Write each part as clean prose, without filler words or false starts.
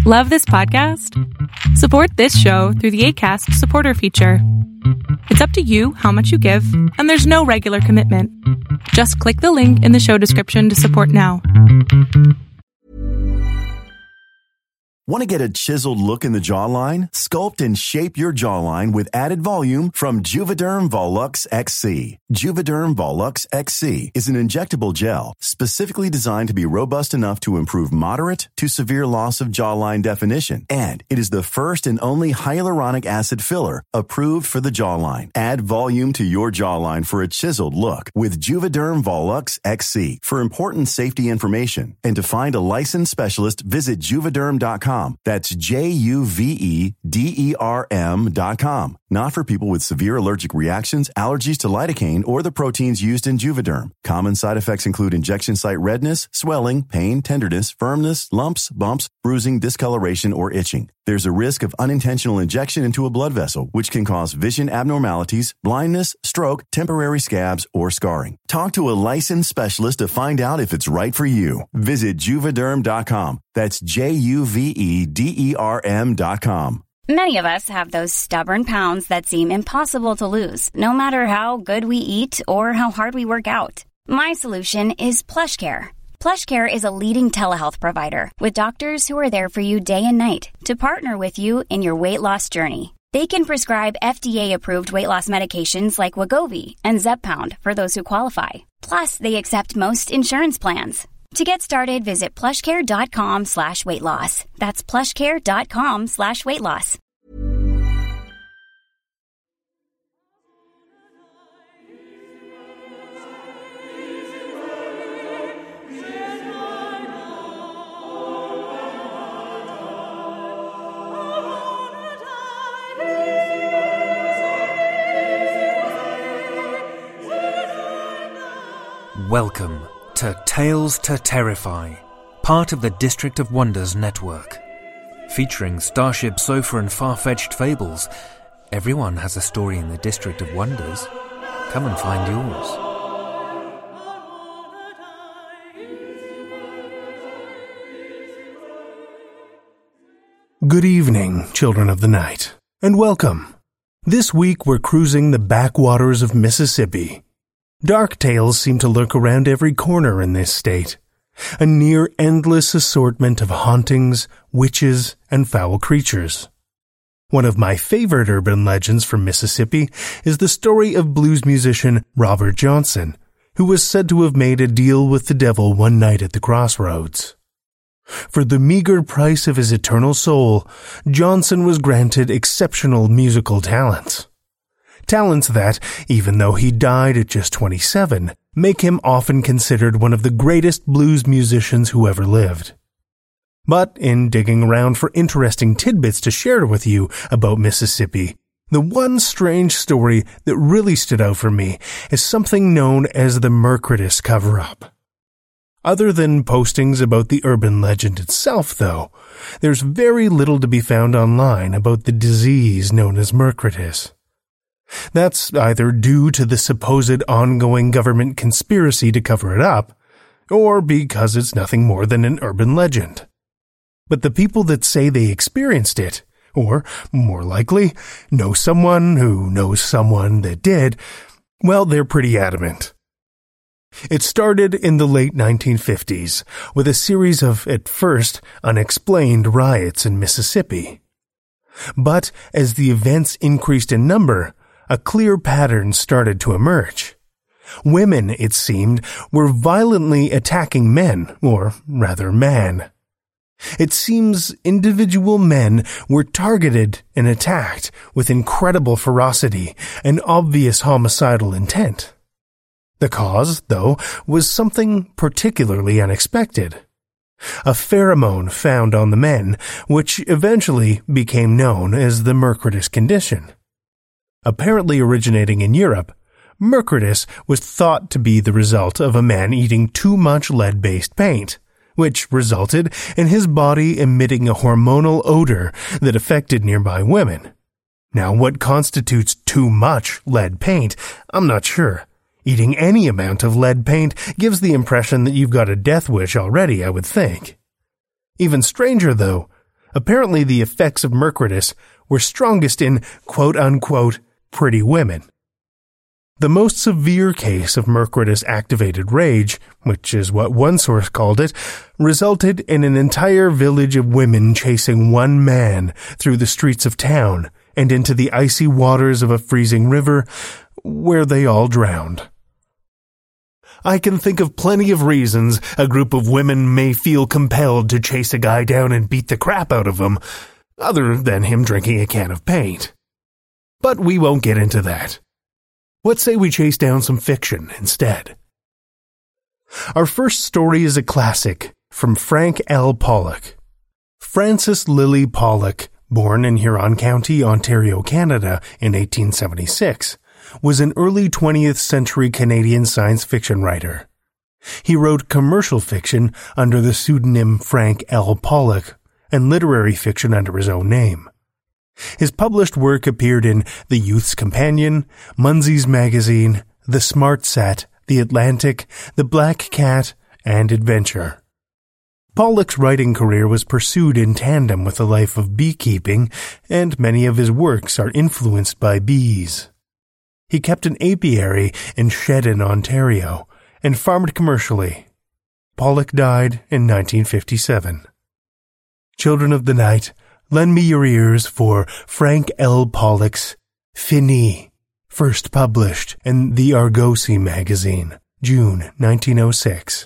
Love this podcast? Support this show through the Acast supporter feature. It's up to you how much you give, and there's no regular commitment. Just click the link in the show description to support now. Want to get a chiseled look in the jawline? Sculpt and shape your jawline with added volume from Juvederm Volux XC. Juvederm Volux XC is an injectable gel specifically designed to be robust enough to improve moderate to severe loss of jawline definition. And it is the first and only hyaluronic acid filler approved for the jawline. Add volume to your jawline for a chiseled look with Juvederm Volux XC. For important safety information and to find a licensed specialist, visit Juvederm.com. That's Juvederm.com. Not for people with severe allergic reactions, allergies to lidocaine, or the proteins used in Juvederm. Common side effects include injection site redness, swelling, pain, tenderness, firmness, lumps, bumps, bruising, discoloration, or itching. There's a risk of unintentional injection into a blood vessel, which can cause vision abnormalities, blindness, stroke, temporary scabs, or scarring. Talk to a licensed specialist to find out if it's right for you. Visit Juvederm.com. That's Juvederm.com. Many of us have those stubborn pounds that seem impossible to lose, no matter how good we eat or how hard we work out. My solution is PlushCare. PlushCare is a leading telehealth provider with doctors who are there for you day and night to partner with you in your weight loss journey. They can prescribe FDA-approved weight loss medications like Wegovy and Zepbound for those who qualify. Plus, they accept most insurance plans. To get started, visit plushcare.com/weightloss. That's plushcare.com/weightloss. Welcome to Tales to Terrify, part of the District of Wonders network. Featuring Starship Sofa and far-fetched fables, everyone has a story in the District of Wonders. Come and find yours. Good evening, children of the night, and welcome. This week we're cruising the backwaters of Mississippi. Dark tales seem to lurk around every corner in this state. A near endless assortment of hauntings, witches, and foul creatures. One of my favorite urban legends from Mississippi is the story of blues musician Robert Johnson, who was said to have made a deal with the devil one night at the crossroads. For the meager price of his eternal soul, Johnson was granted exceptional musical talents. Talents that, even though he died at just 27, make him often considered one of the greatest blues musicians who ever lived. But in digging around for interesting tidbits to share with you about Mississippi, the one strange story that really stood out for me is something known as the Mercredis cover-up. Other than postings about the urban legend itself, though, there's very little to be found online about the disease known as Mercredis. That's either due to the supposed ongoing government conspiracy to cover it up, or because it's nothing more than an urban legend. But the people that say they experienced it, or, more likely, know someone who knows someone that did, well, they're pretty adamant. It started in the late 1950s with a series of, at first, unexplained riots in Mississippi. But as the events increased in number, a clear pattern started to emerge. Women, it seemed, were violently attacking men, or rather man. It seems individual men were targeted and attacked with incredible ferocity and obvious homicidal intent. The cause, though, was something particularly unexpected. A pheromone found on the men, which eventually became known as the Mercredis condition. Apparently originating in Europe, Mercredis was thought to be the result of a man eating too much lead-based paint, which resulted in his body emitting a hormonal odor that affected nearby women. Now, what constitutes too much lead paint, I'm not sure. Eating any amount of lead paint gives the impression that you've got a death wish already, I would think. Even stranger, though, Apparently the effects of Mercurius were strongest in quote-unquote pretty women. The most severe case of Mercurius-activated rage, which is what one source called it, resulted in an entire village of women chasing one man through the streets of town and into the icy waters of a freezing river, where they all drowned. I can think of plenty of reasons a group of women may feel compelled to chase a guy down and beat the crap out of him, other than him drinking a can of paint. But we won't get into that. Let's say we chase down some fiction instead. Our first story is a classic from Frank L. Pollock. Frances Lily Pollock, born in Huron County, Ontario, Canada in 1876, was an early 20th century Canadian science fiction writer. He wrote commercial fiction under the pseudonym Frank L. Pollock and literary fiction under his own name. His published work appeared in The Youth's Companion, Munsey's Magazine, The Smart Set, The Atlantic, The Black Cat, and Adventure. Pollock's writing career was pursued in tandem with a life of beekeeping, and many of his works are influenced by bees. He kept an apiary in Shedden, Ontario, and farmed commercially. Pollock died in 1957. Children of the night, lend me your ears for Frank L. Pollock's Finis, first published in The Argosy magazine, June 1906.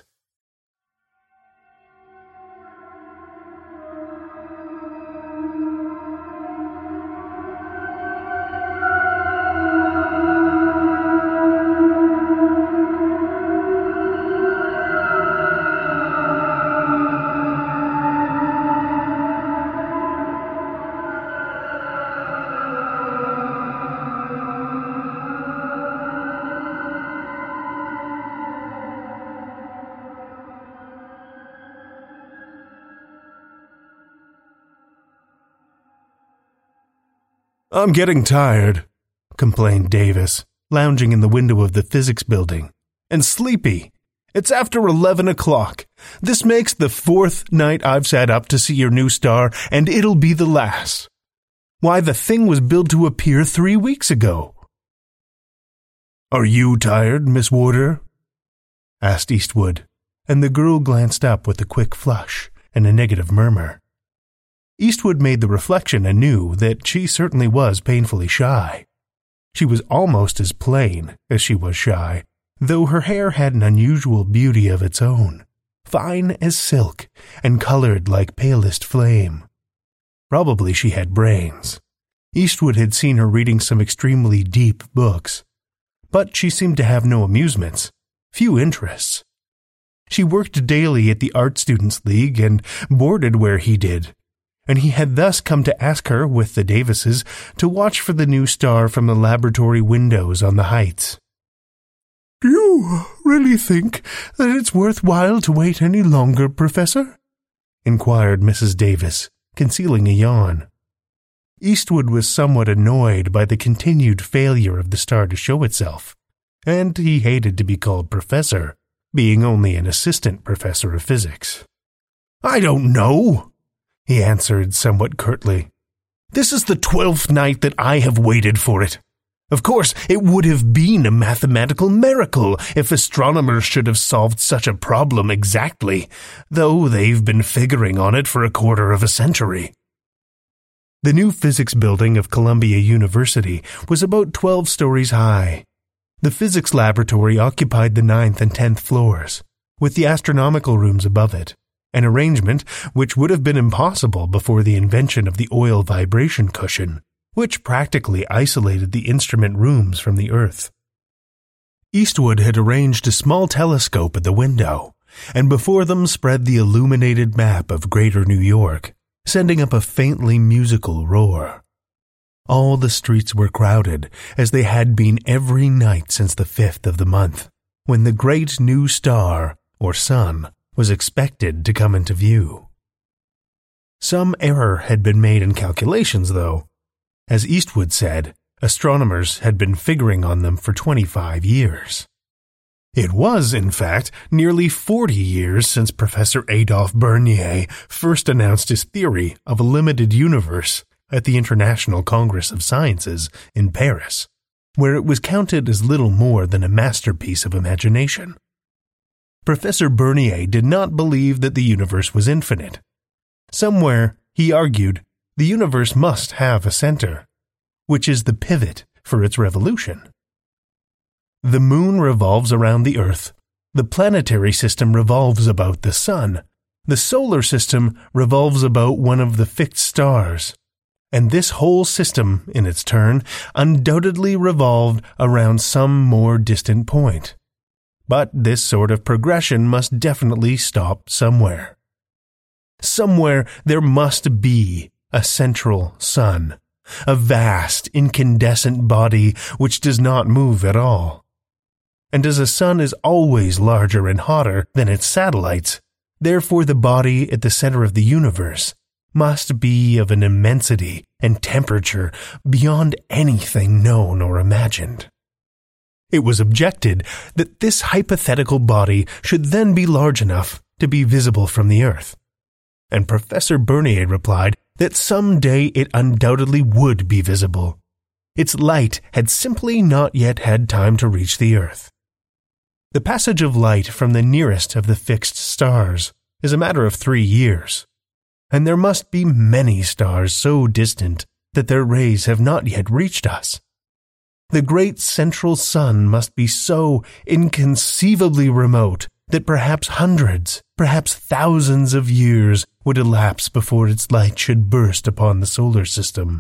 "I'm getting tired," complained Davis, lounging in the window of the physics building. "And sleepy. It's after 11 o'clock. This makes the 4th night I've sat up to see your new star, and it'll be the last. Why, the thing was billed to appear 3 weeks ago." "Are you tired, Miss Warder?" asked Eastwood, and the girl glanced up with a quick flush and a negative murmur. Eastwood made the reflection anew that she certainly was painfully shy. She was almost as plain as she was shy, though her hair had an unusual beauty of its own, fine as silk and colored like palest flame. Probably she had brains. Eastwood had seen her reading some extremely deep books. But she seemed to have no amusements, few interests. She worked daily at the Art Students' League and boarded where he did, and he had thus come to ask her, with the Davises, to watch for the new star from the laboratory windows on the heights. "Do you really think that it's worthwhile to wait any longer, Professor?" inquired Mrs. Davis, concealing a yawn. Eastwood was somewhat annoyed by the continued failure of the star to show itself, and he hated to be called professor, being only an assistant professor of physics. "I don't know," he answered somewhat curtly. "This is the 12th night that I have waited for it. Of course, it would have been a mathematical miracle if astronomers should have solved such a problem exactly, though they've been figuring on it for a quarter of a century." The new physics building of Columbia University was about 12 stories high. The physics laboratory occupied the 9th and 10th floors, with the astronomical rooms above it, an arrangement which would have been impossible before the invention of the oil vibration cushion, which practically isolated the instrument rooms from the Earth. Eastwood had arranged a small telescope at the window, and before them spread the illuminated map of Greater New York, sending up a faintly musical roar. All the streets were crowded, as they had been every night since the 5th of the month, when the great new star, or sun, was expected to come into view. Some error had been made in calculations, though. As Eastwood said, astronomers had been figuring on them for 25 years. It was, in fact, nearly 40 years since Professor Adolphe Bernier first announced his theory of a limited universe at the International Congress of Sciences in Paris, where it was counted as little more than a masterpiece of imagination. Professor Bernier did not believe that the universe was infinite. Somewhere, he argued, the universe must have a center, which is the pivot for its revolution. The moon revolves around the Earth, the planetary system revolves about the sun, the solar system revolves about one of the fixed stars, and this whole system, in its turn, undoubtedly revolved around some more distant point. But this sort of progression must definitely stop somewhere. Somewhere there must be a central sun, a vast, incandescent body which does not move at all. And as a sun is always larger and hotter than its satellites, therefore the body at the center of the universe must be of an immensity and temperature beyond anything known or imagined. It was objected that this hypothetical body should then be large enough to be visible from the Earth. And Professor Bernier replied that someday it undoubtedly would be visible. Its light had simply not yet had time to reach the Earth. The passage of light from the nearest of the fixed stars is a matter of 3 years, and there must be many stars so distant that their rays have not yet reached us. The great central sun must be so inconceivably remote that perhaps hundreds, perhaps thousands of years would elapse before its light should burst upon the solar system.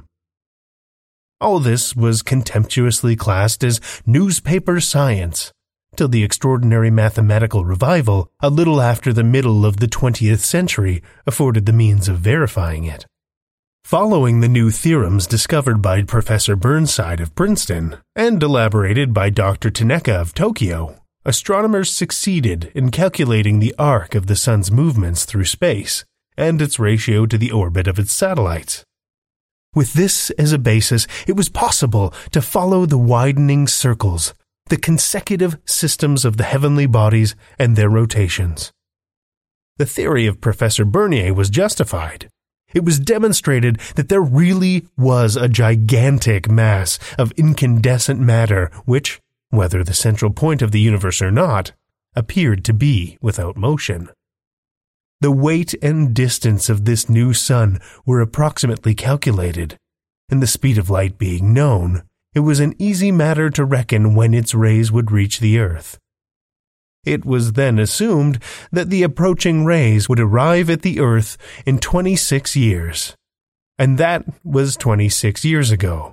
All this was contemptuously classed as newspaper science, till the extraordinary mathematical revival a little after the middle of the 20th century afforded the means of verifying it. Following the new theorems discovered by Professor Burnside of Princeton and elaborated by Dr. Tanaka of Tokyo, astronomers succeeded in calculating the arc of the sun's movements through space and its ratio to the orbit of its satellites. With this as a basis, it was possible to follow the widening circles, the consecutive systems of the heavenly bodies and their rotations. The theory of Professor Bernier was justified. It was demonstrated that there really was a gigantic mass of incandescent matter which, whether the central point of the universe or not, appeared to be without motion. The weight and distance of this new sun were approximately calculated, and the speed of light being known, it was an easy matter to reckon when its rays would reach the Earth. It was then assumed that the approaching rays would arrive at the Earth in 26 years, and that was 26 years ago.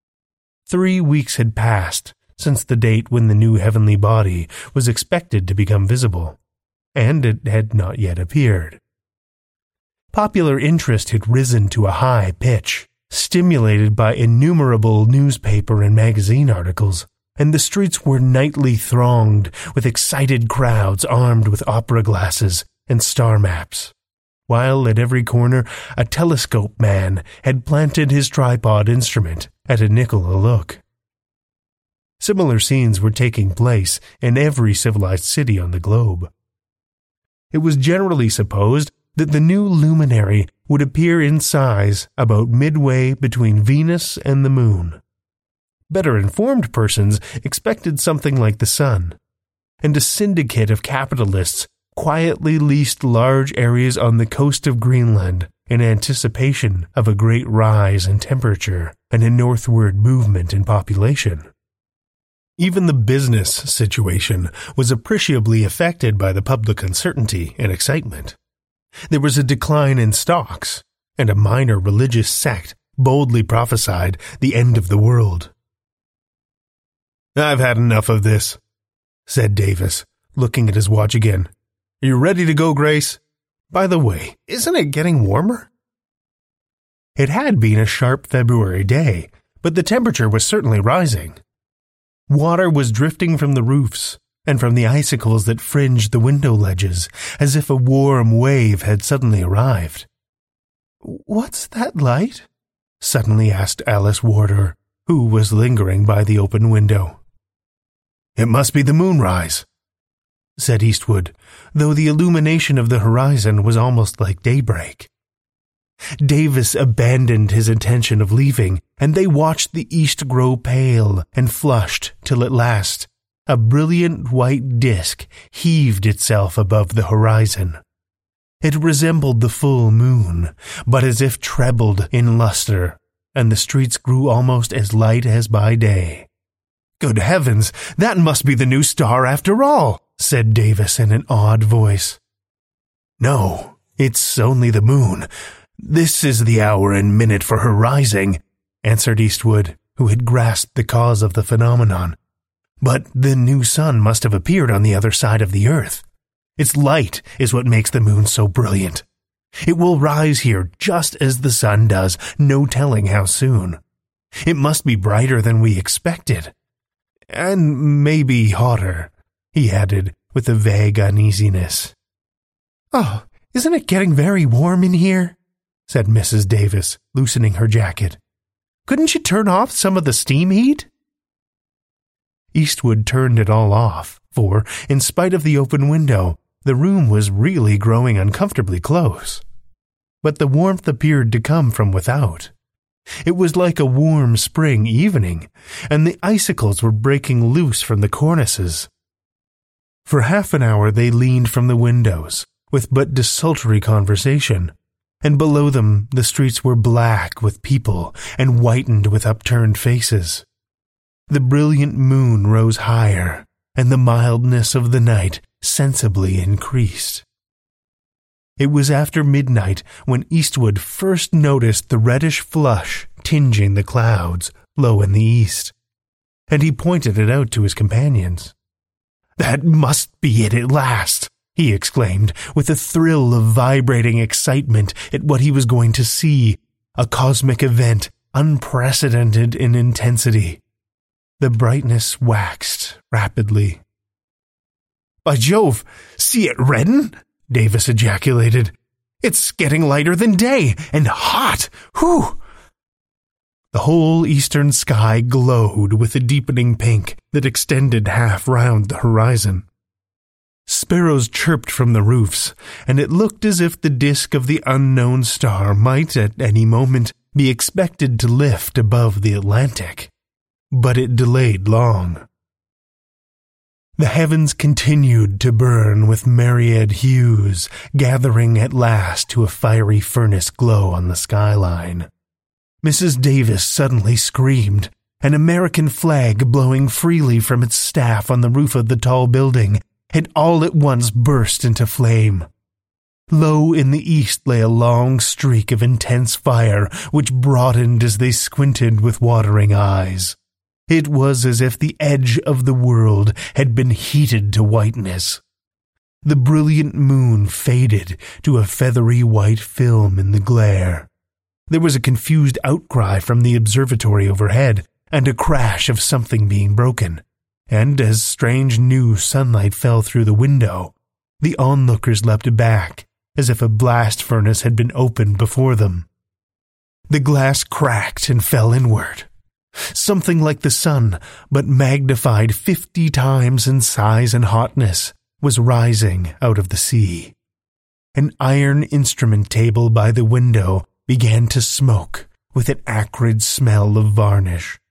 3 weeks had passed since the date when the new heavenly body was expected to become visible, and it had not yet appeared. Popular interest had risen to a high pitch, stimulated by innumerable newspaper and magazine articles, and the streets were nightly thronged with excited crowds armed with opera glasses and star maps, while at every corner a telescope man had planted his tripod instrument at a nickel a look. Similar scenes were taking place in every civilized city on the globe. It was generally supposed that the new luminary would appear in size about midway between Venus and the Moon. Better informed persons expected something like the Sun, and a syndicate of capitalists quietly leased large areas on the coast of Greenland in anticipation of a great rise in temperature and a northward movement in population. Even the business situation was appreciably affected by the public uncertainty and excitement. There was a decline in stocks, and a minor religious sect boldly prophesied the end of the world. "I've had enough of this," said Davis, looking at his watch again. "Are you ready to go, Grace? By the way, isn't it getting warmer?" It had been a sharp February day, but the temperature was certainly rising. Water was drifting from the roofs and from the icicles that fringed the window ledges, as if a warm wave had suddenly arrived. "What's that light?" suddenly asked Alice Warder, who was lingering by the open window. "It must be the moonrise," said Eastwood, though the illumination of the horizon was almost like daybreak. Davis abandoned his intention of leaving, and they watched the east grow pale and flushed till at last a brilliant white disk heaved itself above the horizon. It resembled the full moon, but as if trebled in luster, and the streets grew almost as light as by day. "Good heavens, that must be the new star after all," said Davis in an awed voice. "No, it's only the moon. This is the hour and minute for her rising," answered Eastwood, who had grasped the cause of the phenomenon. "But the new sun must have appeared on the other side of the earth. Its light is what makes the moon so brilliant. It will rise here just as the sun does, no telling how soon. It must be brighter than we expected. And maybe hotter," he added with a vague uneasiness. "Oh, isn't it getting very warm in here?" said Mrs. Davis, loosening her jacket. "Couldn't you turn off some of the steam heat?" Eastwood turned it all off, for, in spite of the open window, the room was really growing uncomfortably close. But the warmth appeared to come from without. It was like a warm spring evening, and the icicles were breaking loose from the cornices. For half an hour they leaned from the windows, with but desultory conversation, and below them the streets were black with people and whitened with upturned faces. The brilliant moon rose higher, and the mildness of the night sensibly increased. It was after midnight when Eastwood first noticed the reddish flush tinging the clouds low in the east, and he pointed it out to his companions. "That must be it at last," he exclaimed, with a thrill of vibrating excitement at what he was going to see, a cosmic event unprecedented in intensity. The brightness waxed rapidly. "By Jove, see it redden!" Davis ejaculated. "It's getting lighter than day, and hot! Whew!" The whole eastern sky glowed with a deepening pink that extended half round the horizon. Sparrows chirped from the roofs, and it looked as if the disk of the unknown star might at any moment be expected to lift above the Atlantic. But it delayed long. The heavens continued to burn with myriad hues, gathering at last to a fiery furnace glow on the skyline. Mrs. Davis suddenly screamed. An American flag blowing freely from its staff on the roof of the tall building had all at once burst into flame. Low in the east lay a long streak of intense fire, which broadened as they squinted with watering eyes. It was as if the edge of the world had been heated to whiteness. The brilliant moon faded to a feathery white film in the glare. There was a confused outcry from the observatory overhead, and a crash of something being broken, and as strange new sunlight fell through the window, the onlookers leapt back, as if a blast furnace had been opened before them. The glass cracked and fell inward. Something like the sun, but magnified 50 times in size and hotness, was rising out of the sea. An iron instrument table by the window began to smoke with an acrid smell of varnish.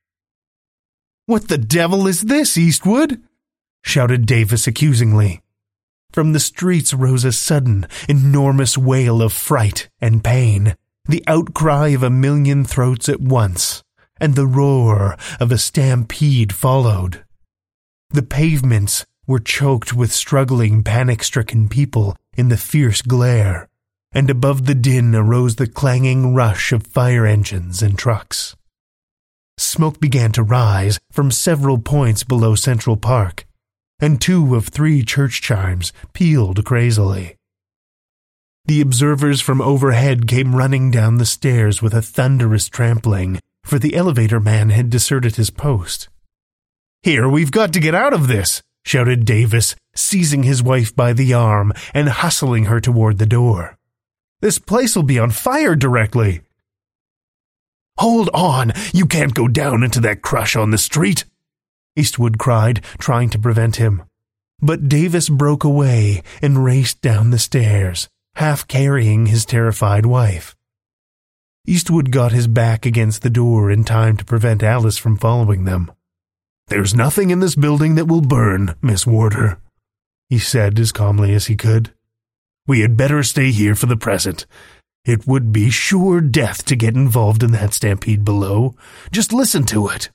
"What the devil is this, Eastwood?" shouted Davis accusingly. From the streets rose a sudden, enormous wail of fright and pain, the outcry of 1,000,000 throats at once, and the roar of a stampede followed. The pavements were choked with struggling, panic-stricken people in the fierce glare, and above the din arose the clanging rush of fire engines and trucks. Smoke began to rise from several points below Central Park, and 2 of 3 church chimes pealed crazily. The observers from overhead came running down the stairs with a thunderous trampling, for the elevator man had deserted his post. "Here, we've got to get out of this," shouted Davis, seizing his wife by the arm and hustling her toward the door. "This place'll be on fire directly." "Hold on, you can't go down into that crush on the street," Eastwood cried, trying to prevent him. But Davis broke away and raced down the stairs, half carrying his terrified wife. Eastwood got his back against the door in time to prevent Alice from following them. "There's nothing in this building that will burn, Miss Warder," he said as calmly as he could. "We had better stay here for the present. It would be sure death to get involved in that stampede below. Just listen to it."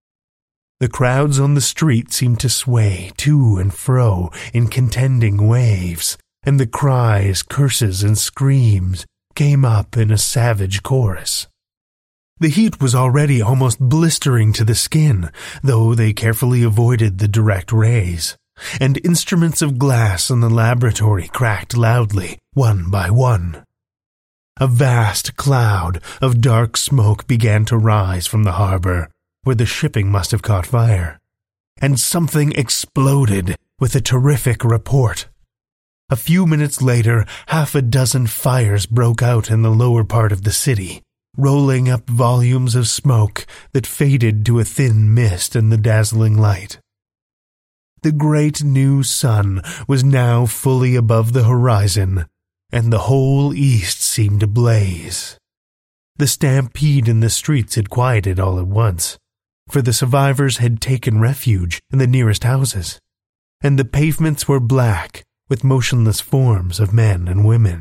The crowds on the street seemed to sway to and fro in contending waves, and the cries, curses, and screams came up in a savage chorus. The heat was already almost blistering to the skin, though they carefully avoided the direct rays, and instruments of glass in the laboratory cracked loudly, one by one. A vast cloud of dark smoke began to rise from the harbor, where the shipping must have caught fire, and something exploded with a terrific report. A few minutes later, half a dozen fires broke out in the lower part of the city, rolling up volumes of smoke that faded to a thin mist in the dazzling light. The great new sun was now fully above the horizon, and the whole east seemed ablaze. The stampede in the streets had quieted all at once, for the survivors had taken refuge in the nearest houses, and the pavements were black with motionless forms of men and women.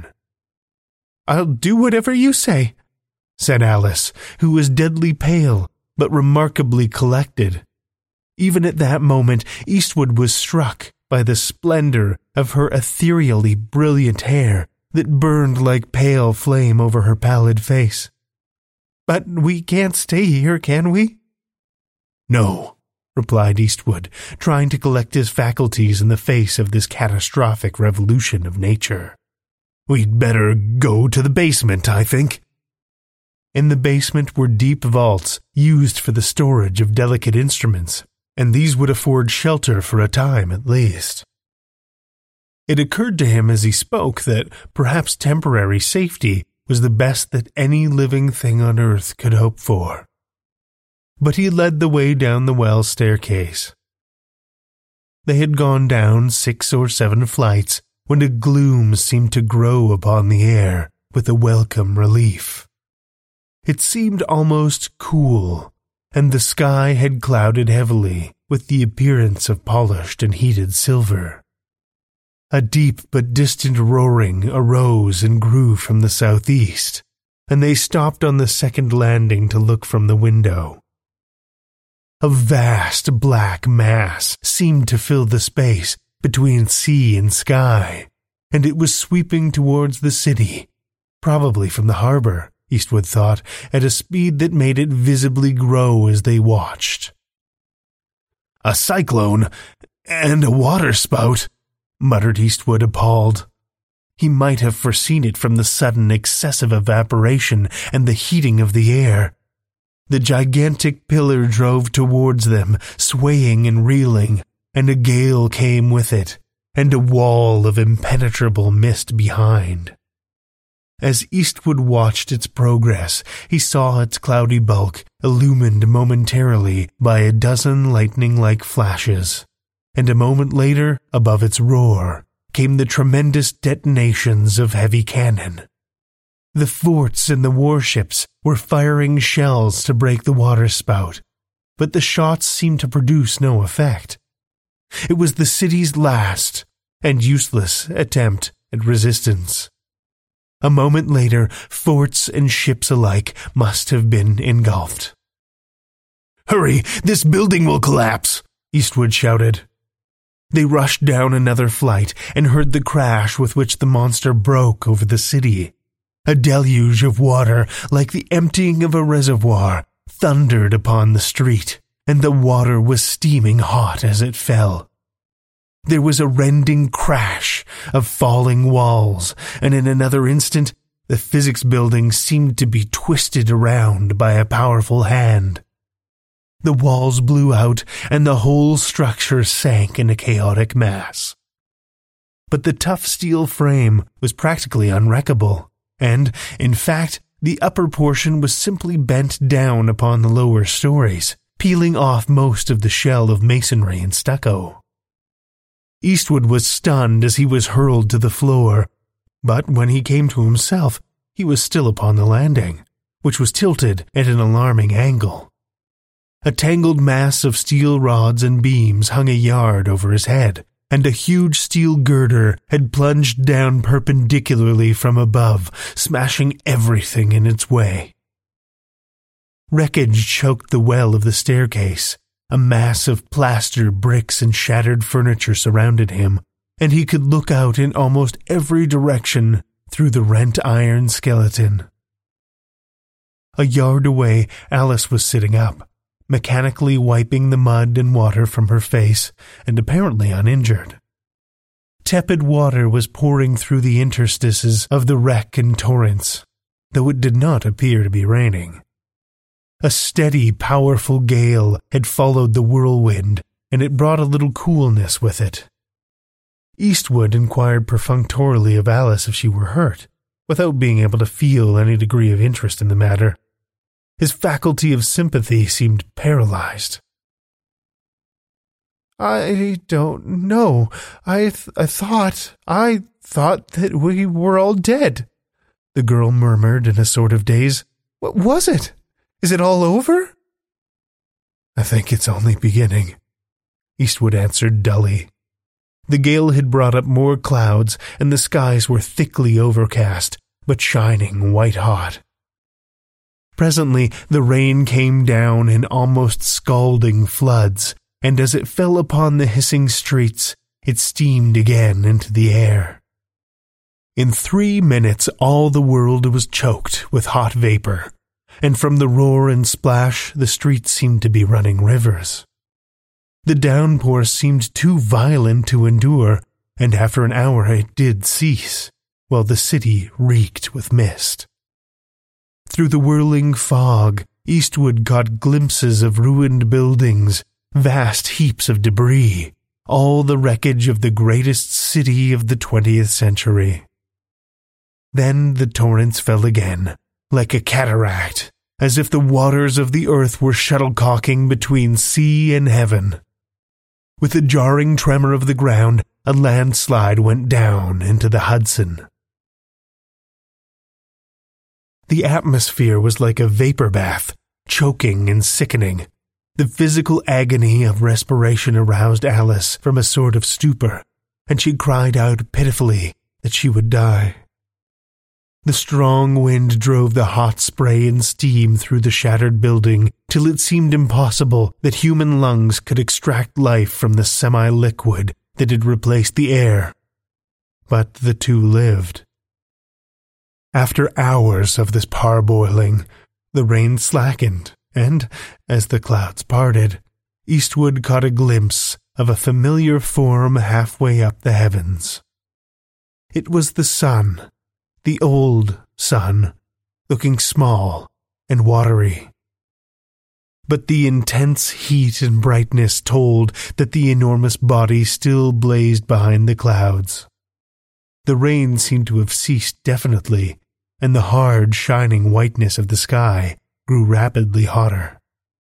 "I'll do whatever you say," said Alice, who was deadly pale but remarkably collected. Even at that moment, Eastwood was struck by the splendor of her ethereally brilliant hair that burned like pale flame over her pallid face. "But we can't stay here, can we?" "No," replied Eastwood, trying to collect his faculties in the face of this catastrophic revolution of nature. "We'd better go to the basement, I think." In the basement were deep vaults used for the storage of delicate instruments, and these would afford shelter for a time at least. It occurred to him as he spoke that perhaps temporary safety was the best that any living thing on earth could hope for. But he led the way down the well staircase. They had gone down 6 or 7 flights when a gloom seemed to grow upon the air with a welcome relief. It seemed almost cool, and the sky had clouded heavily with the appearance of polished and heated silver. A deep but distant roaring arose and grew from the southeast, and they stopped on the second landing to look from the window. A vast black mass seemed to fill the space between sea and sky, and it was sweeping towards the city, probably from the harbor, Eastwood thought, at a speed that made it visibly grow as they watched. "A cyclone and a waterspout," muttered Eastwood, appalled. He might have foreseen it from the sudden excessive evaporation and the heating of the air. The gigantic pillar drove towards them, swaying and reeling, and a gale came with it, and a wall of impenetrable mist behind. As Eastwood watched its progress, he saw its cloudy bulk illumined momentarily by a dozen lightning-like flashes, and a moment later, above its roar, came the tremendous detonations of heavy cannon. The forts and the warships were firing shells to break the waterspout, but the shots seemed to produce no effect. It was the city's last and useless attempt at resistance. A moment later, forts and ships alike must have been engulfed. "Hurry! This building will collapse!" Eastwood shouted. They rushed down another flight and heard the crash with which the monster broke over the city. A deluge of water, like the emptying of a reservoir, thundered upon the street, and the water was steaming hot as it fell. There was a rending crash of falling walls, and in another instant, the physics building seemed to be twisted around by a powerful hand. The walls blew out, and the whole structure sank in a chaotic mass. But the tough steel frame was practically unwreckable, and, in fact, the upper portion was simply bent down upon the lower stories, peeling off most of the shell of masonry and stucco. Eastwood was stunned as he was hurled to the floor, but when he came to himself, he was still upon the landing, which was tilted at an alarming angle. A tangled mass of steel rods and beams hung a yard over his head, and a huge steel girder had plunged down perpendicularly from above, smashing everything in its way. Wreckage choked the well of the staircase. A mass of plaster, bricks, and shattered furniture surrounded him, and he could look out in almost every direction through the rent iron skeleton. A yard away, Alice was sitting up, mechanically wiping the mud and water from her face, and apparently uninjured. Tepid water was pouring through the interstices of the wreck in torrents, though it did not appear to be raining. A steady, powerful gale had followed the whirlwind, and it brought a little coolness with it. Eastwood inquired perfunctorily of Alice if she were hurt, without being able to feel any degree of interest in the matter. His faculty of sympathy seemed paralyzed. "I don't know. I thought that we were all dead," the girl murmured in a sort of daze. "What was it? Is it all over?" "I think it's only beginning," Eastwood answered dully. The gale had brought up more clouds, and the skies were thickly overcast, but shining white-hot. Presently the rain came down in almost scalding floods, and as it fell upon the hissing streets, it steamed again into the air. In 3 minutes all the world was choked with hot vapor, and from the roar and splash the streets seemed to be running rivers. The downpour seemed too violent to endure, and after an hour it did cease, while the city reeked with mist. Through the whirling fog, Eastwood caught glimpses of ruined buildings, vast heaps of debris, all the wreckage of the greatest city of the 20th century. Then the torrents fell again, like a cataract, as if the waters of the earth were shuttlecocking between sea and heaven. With a jarring tremor of the ground, a landslide went down into the Hudson. The atmosphere was like a vapor bath, choking and sickening. The physical agony of respiration aroused Alice from a sort of stupor, and she cried out pitifully that she would die. The strong wind drove the hot spray and steam through the shattered building till it seemed impossible that human lungs could extract life from the semi-liquid that had replaced the air. But the two lived. After hours of this parboiling, the rain slackened, and, as the clouds parted, Eastwood caught a glimpse of a familiar form halfway up the heavens. It was the sun. The old sun, looking small and watery. But the intense heat and brightness told that the enormous body still blazed behind the clouds. The rain seemed to have ceased definitely, and the hard, shining whiteness of the sky grew rapidly hotter.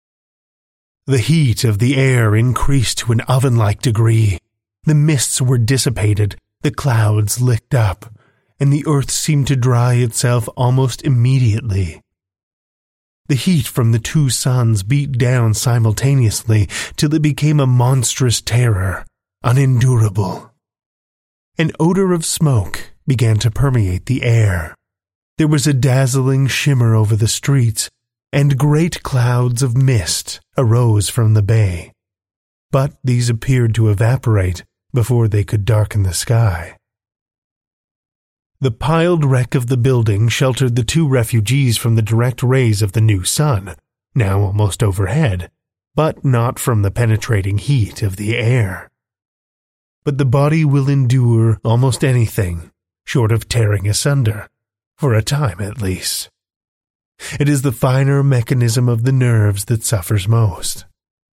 The heat of the air increased to an oven-like degree. The mists were dissipated, the clouds licked up, and the earth seemed to dry itself almost immediately. The heat from the two suns beat down simultaneously till it became a monstrous terror, unendurable. An odor of smoke began to permeate the air. There was a dazzling shimmer over the streets, and great clouds of mist arose from the bay. But these appeared to evaporate before they could darken the sky. The piled wreck of the building sheltered the two refugees from the direct rays of the new sun, now almost overhead, but not from the penetrating heat of the air. But the body will endure almost anything, short of tearing asunder, for a time at least. It is the finer mechanism of the nerves that suffers most.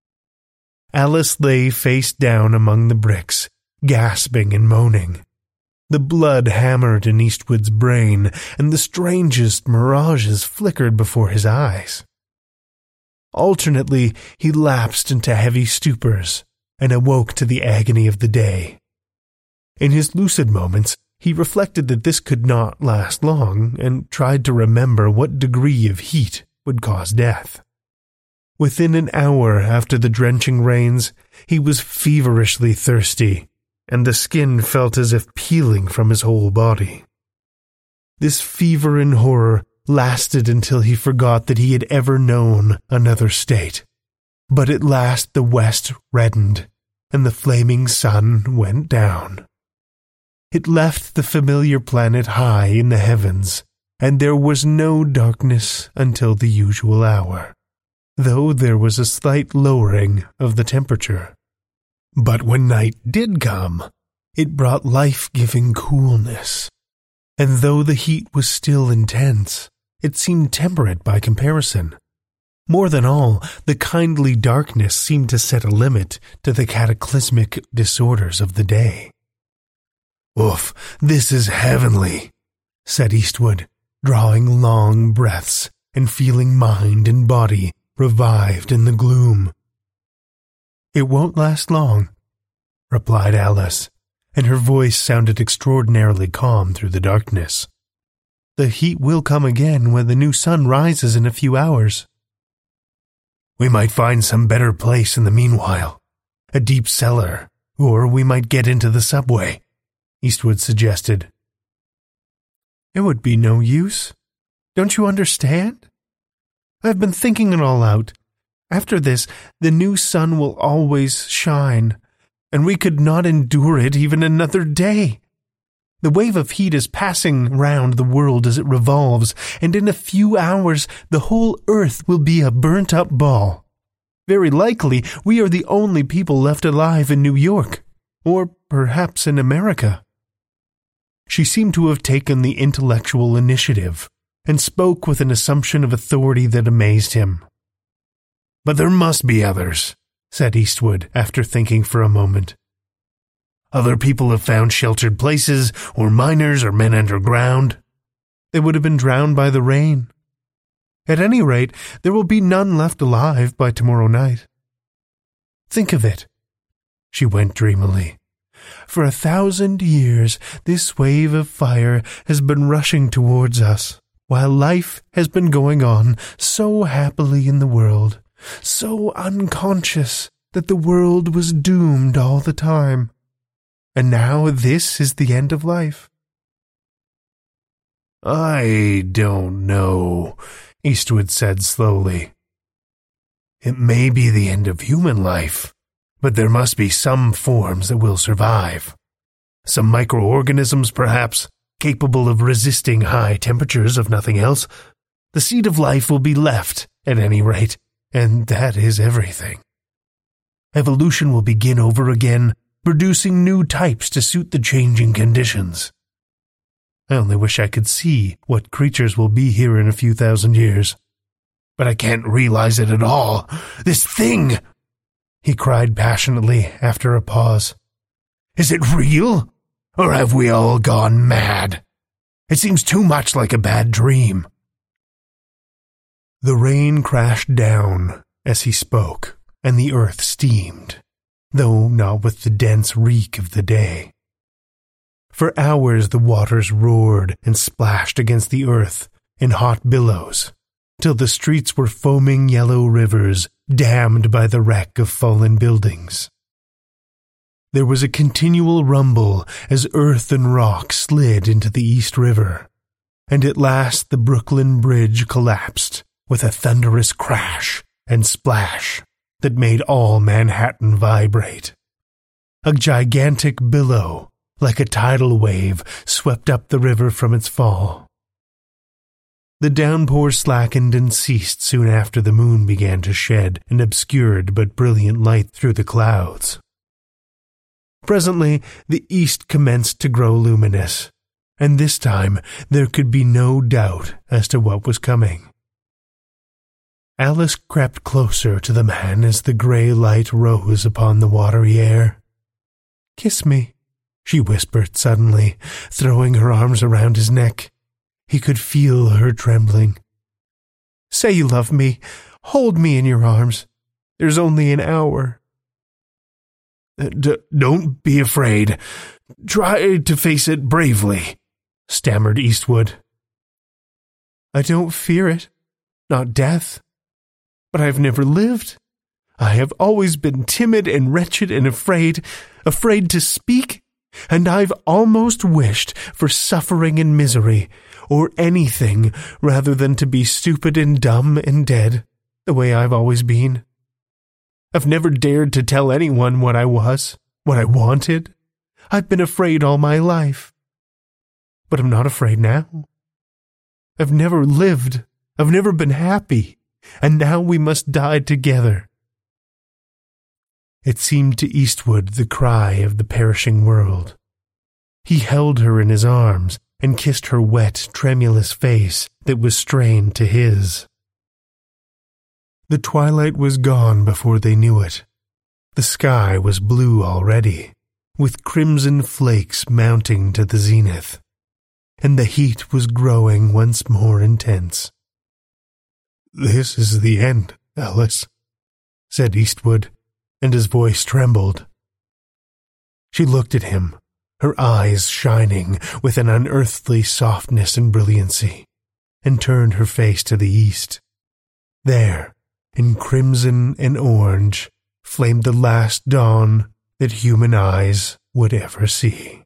Alice lay face down among the bricks, gasping and moaning. The blood hammered in Eastwood's brain, and the strangest mirages flickered before his eyes. Alternately, he lapsed into heavy stupors and awoke to the agony of the day, In his lucid moments, he reflected that this could not last long and tried to remember what degree of heat would cause death. Within an hour after the drenching rains, he was feverishly thirsty, and the skin felt as if peeling from his whole body. This fever and horror lasted until he forgot that he had ever known another state. But at last the west reddened, and the flaming sun went down. It left the familiar planet high in the heavens, and there was no darkness until the usual hour, though there was a slight lowering of the temperature. But when night did come, it brought life-giving coolness, and though the heat was still intense, it seemed temperate by comparison. More than all, the kindly darkness seemed to set a limit to the cataclysmic disorders of the day. "Oof, this is heavenly," said Eastwood, drawing long breaths and feeling mind and body revived in the gloom. "It won't last long," replied Alice, and her voice sounded extraordinarily calm through the darkness. "The heat will come again when the new sun rises in a few hours." "We might find some better place in the meanwhile, a deep cellar, or we might get into the subway," Eastwood suggested. "It would be no use. Don't you understand? I've been thinking it all out. After this, the new sun will always shine, and we could not endure it even another day. The wave of heat is passing round the world as it revolves, and in a few hours the whole earth will be a burnt-up ball. Very likely we are the only people left alive in New York, or perhaps in America." She seemed to have taken the intellectual initiative, and spoke with an assumption of authority that amazed him. "But there must be others," said Eastwood, after thinking for a moment. "Other people have found sheltered places, or miners or men underground." "They would have been drowned by the rain. At any rate, there will be none left alive by tomorrow night. Think of it," she went dreamily. "For 1,000 years this wave of fire has been rushing towards us, while life has been going on so happily in the world, so unconscious that the world was doomed all the time. And now this is the end of life." "I don't know," Eastwood said slowly. "It may be the end of human life, but there must be some forms that will survive. Some microorganisms, perhaps, capable of resisting high temperatures if nothing else. The seed of life will be left, at any rate, and that is everything. Evolution will begin over again, producing new types to suit the changing conditions. I only wish I could see what creatures will be here in a few thousand years. But I can't realize it at all. This thing!" he cried passionately after a pause. "Is it real? Or have we all gone mad? It seems too much like a bad dream." The rain crashed down as he spoke, and the earth steamed, though not with the dense reek of the day. For hours the waters roared and splashed against the earth in hot billows, till the streets were foaming yellow rivers dammed by the wreck of fallen buildings. There was a continual rumble as earth and rock slid into the East River, and at last the Brooklyn Bridge collapsed with a thunderous crash and splash that made all Manhattan vibrate. A gigantic billow, like a tidal wave, swept up the river from its fall. The downpour slackened and ceased soon after the moon began to shed an obscured but brilliant light through the clouds. Presently the east commenced to grow luminous, and this time there could be no doubt as to what was coming. Alice crept closer to the man as the grey light rose upon the watery air. "Kiss me," she whispered suddenly, throwing her arms around his neck. He could feel her trembling. "Say you love me. Hold me in your arms. There's only an hour." Don't be afraid. Try to face it bravely, stammered Eastwood. I don't fear it, not death. But I've never lived. I have always been timid and wretched and afraid to speak, and I've almost wished for suffering and misery, or anything rather than to be stupid and dumb and dead, the way I've always been. I've never dared to tell anyone what I was, what I wanted. I've been afraid all my life. But I'm not afraid now. I've never lived. I've never been happy. And now we must die together. It seemed to Eastwood the cry of the perishing world. He held her in his arms and kissed her wet, tremulous face that was strained to his. The twilight was gone before they knew it. The sky was blue already, with crimson flakes mounting to the zenith, and the heat was growing once more intense. "This is the end, Alice," said Eastwood, and his voice trembled. She looked at him, her eyes shining with an unearthly softness and brilliancy, and turned her face to the east. There, in crimson and orange, flamed the last dawn that human eyes would ever see.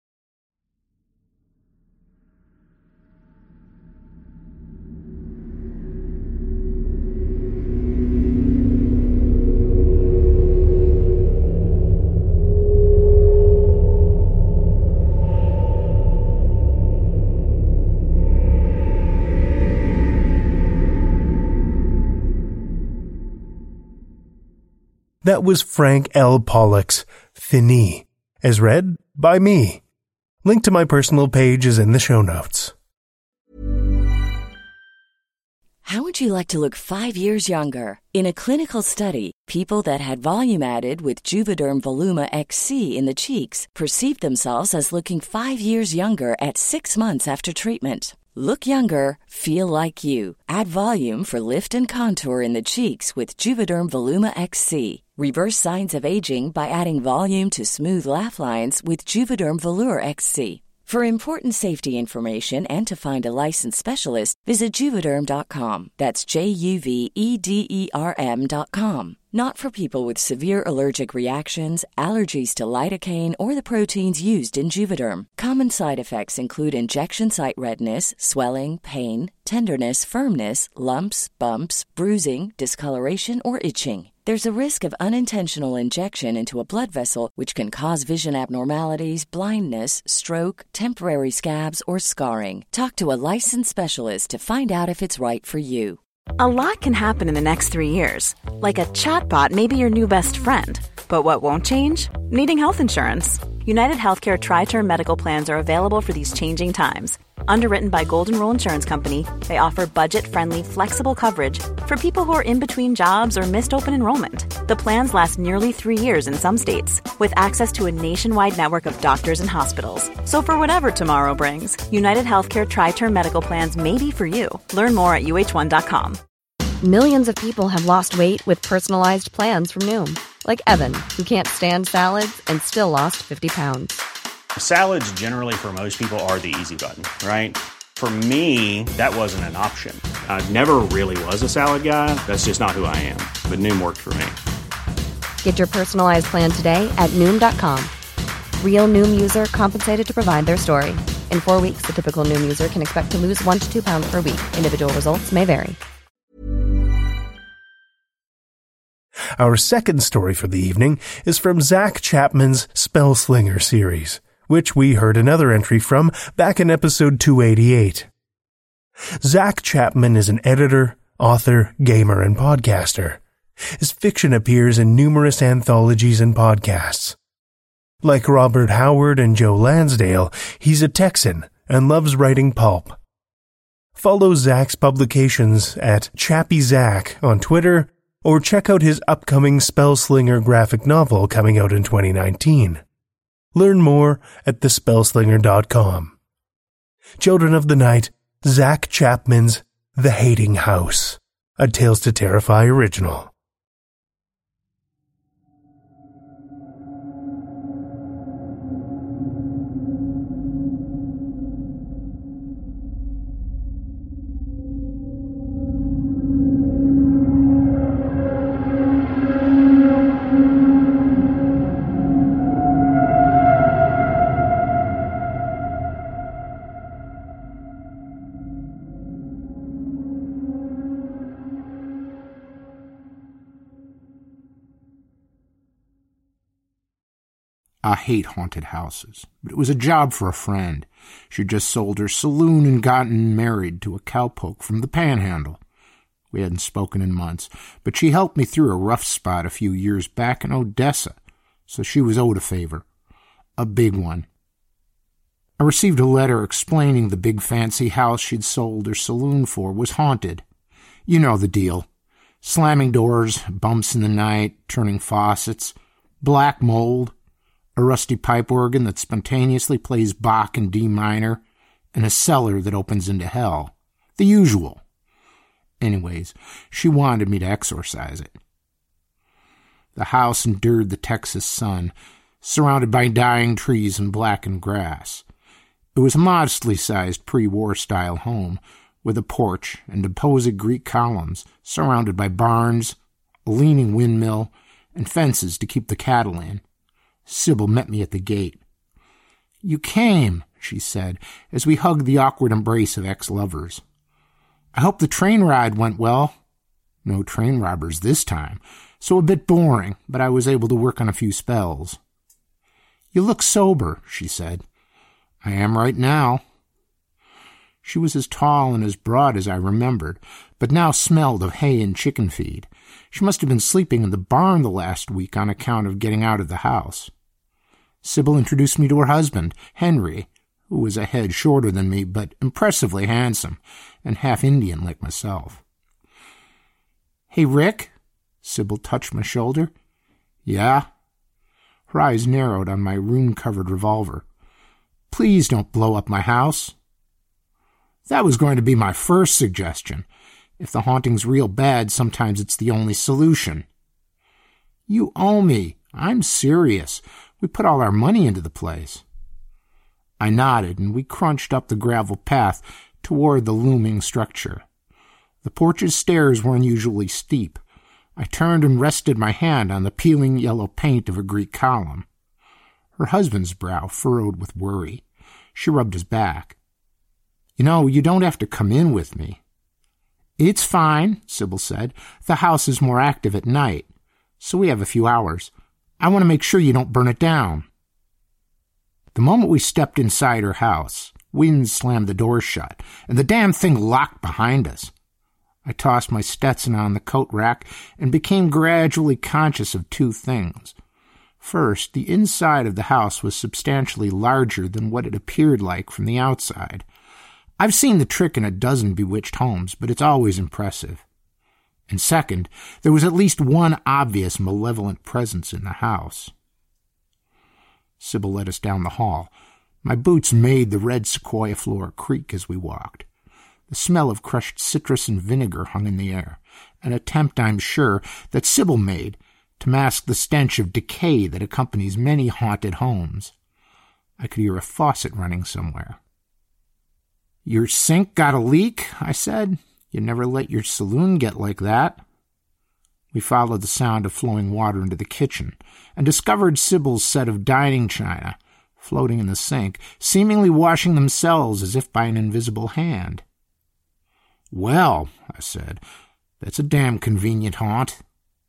That was Frank L. Pollock's Finis, as read by me. Link to my personal page is in the show notes. How would you like to look 5 years younger? In a clinical study, people that had volume added with Juvederm Voluma XC in the cheeks perceived themselves as looking 5 years younger at 6 months after treatment. Look younger, feel like you. Add volume for lift and contour in the cheeks with Juvederm Voluma XC. Reverse signs of aging by adding volume to smooth laugh lines with Juvederm Volure XC. For important safety information and to find a licensed specialist, visit Juvederm.com. That's JUVEDERM.com. Not for people with severe allergic reactions, allergies to lidocaine, or the proteins used in Juvederm. Common side effects include injection site redness, swelling, pain, tenderness, firmness, lumps, bumps, bruising, discoloration, or itching. There's a risk of unintentional injection into a blood vessel, which can cause vision abnormalities, blindness, stroke, temporary scabs, or scarring. Talk to a licensed specialist to find out if it's right for you. A lot can happen in the next 3 years. Like a chatbot may be your new best friend. But what won't change? Needing health insurance. United Healthcare Tri-Term Medical Plans are available for these changing times. Underwritten by Golden Rule Insurance Company, they offer budget-friendly, flexible coverage for people who are in between jobs or missed open enrollment. The plans last nearly 3 years in some states, with access to a nationwide network of doctors and hospitals. So for whatever tomorrow brings, United Healthcare Tri-Term Medical Plans may be for you. Learn more at UH1.com. Millions of people have lost weight with personalized plans from Noom. Like Evan, who can't stand salads and still lost 50 pounds. Salads generally for most people are the easy button, right? For me, that wasn't an option. I never really was a salad guy. That's just not who I am. But Noom worked for me. Get your personalized plan today at Noom.com. Real Noom user compensated to provide their story. In 4 weeks, the typical Noom user can expect to lose 1 to 2 pounds per week. Individual results may vary. Our second story for the evening is from Zach Chapman's Spellslinger series, which we heard another entry from back in episode 288. Zach Chapman is an editor, author, gamer, and podcaster. His fiction appears in numerous anthologies and podcasts. Like Robert Howard and Joe Lansdale, he's a Texan and loves writing pulp. Follow Zach's publications at ChappyZach on Twitter, or check out his upcoming Spellslinger graphic novel coming out in 2019. Learn more at thespellslinger.com. Children of the Night, Zach Chapman's The Hating House, a Tales to Terrify original. I hate haunted houses, but it was a job for a friend. She'd just sold her saloon and gotten married to a cowpoke from the Panhandle. We hadn't spoken in months, but she helped me through a rough spot a few years back in Odessa, so she was owed a favor. A big one. I received a letter explaining the big fancy house she'd sold her saloon for was haunted. You know the deal. Slamming doors, bumps in the night, turning faucets, black mold, a rusty pipe organ that spontaneously plays Bach in D minor, and a cellar that opens into hell. The usual. Anyways, she wanted me to exorcise it. The house endured the Texas sun, surrounded by dying trees and blackened grass. It was a modestly sized pre-war style home, with a porch and imposing Greek columns, surrounded by barns, a leaning windmill, and fences to keep the cattle in. Sybil met me at the gate. "You came," she said, as we hugged the awkward embrace of ex-lovers. "I hope the train ride went well." No train robbers this time, so a bit boring, but I was able to work on a few spells. "You look sober," she said. "I am right now." She was as tall and as broad as I remembered, but now smelled of hay and chicken feed. She must have been sleeping in the barn the last week on account of getting out of the house. Sybil introduced me to her husband, Henry, who was a head shorter than me, but impressively handsome, and half Indian like myself. "Hey, Rick?" Sybil touched my shoulder. "Yeah?" Her eyes narrowed on my rune-covered revolver. "Please don't blow up my house." That was going to be my first suggestion. If the haunting's real bad, sometimes it's the only solution. "You owe me. I'm serious. We put all our money into the place." I nodded, and we crunched up the gravel path toward the looming structure. The porch's stairs were unusually steep. I turned and rested my hand on the peeling yellow paint of a Greek column. Her husband's brow furrowed with worry. She rubbed his back. "You know, you don't have to come in with me." "It's fine," Sybil said. "The house is more active at night, so we have a few hours. I want to make sure you don't burn it down." The moment we stepped inside her house, wind slammed the door shut, and the damn thing locked behind us. I tossed my Stetson on the coat rack and became gradually conscious of two things. First, the inside of the house was substantially larger than what it appeared like from the outside. I've seen the trick in a dozen bewitched homes, but it's always impressive. And second, there was at least one obvious malevolent presence in the house. Sybil led us down the hall. My boots made the red sequoia floor creak as we walked. The smell of crushed citrus and vinegar hung in the air, an attempt, I'm sure, that Sybil made to mask the stench of decay that accompanies many haunted homes. I could hear a faucet running somewhere. "Your sink got a leak?" I said. "You never let your saloon get like that." We followed the sound of flowing water into the kitchen and discovered Sybil's set of dining china floating in the sink, seemingly washing themselves as if by an invisible hand. "Well," I said, "that's a damn convenient haunt."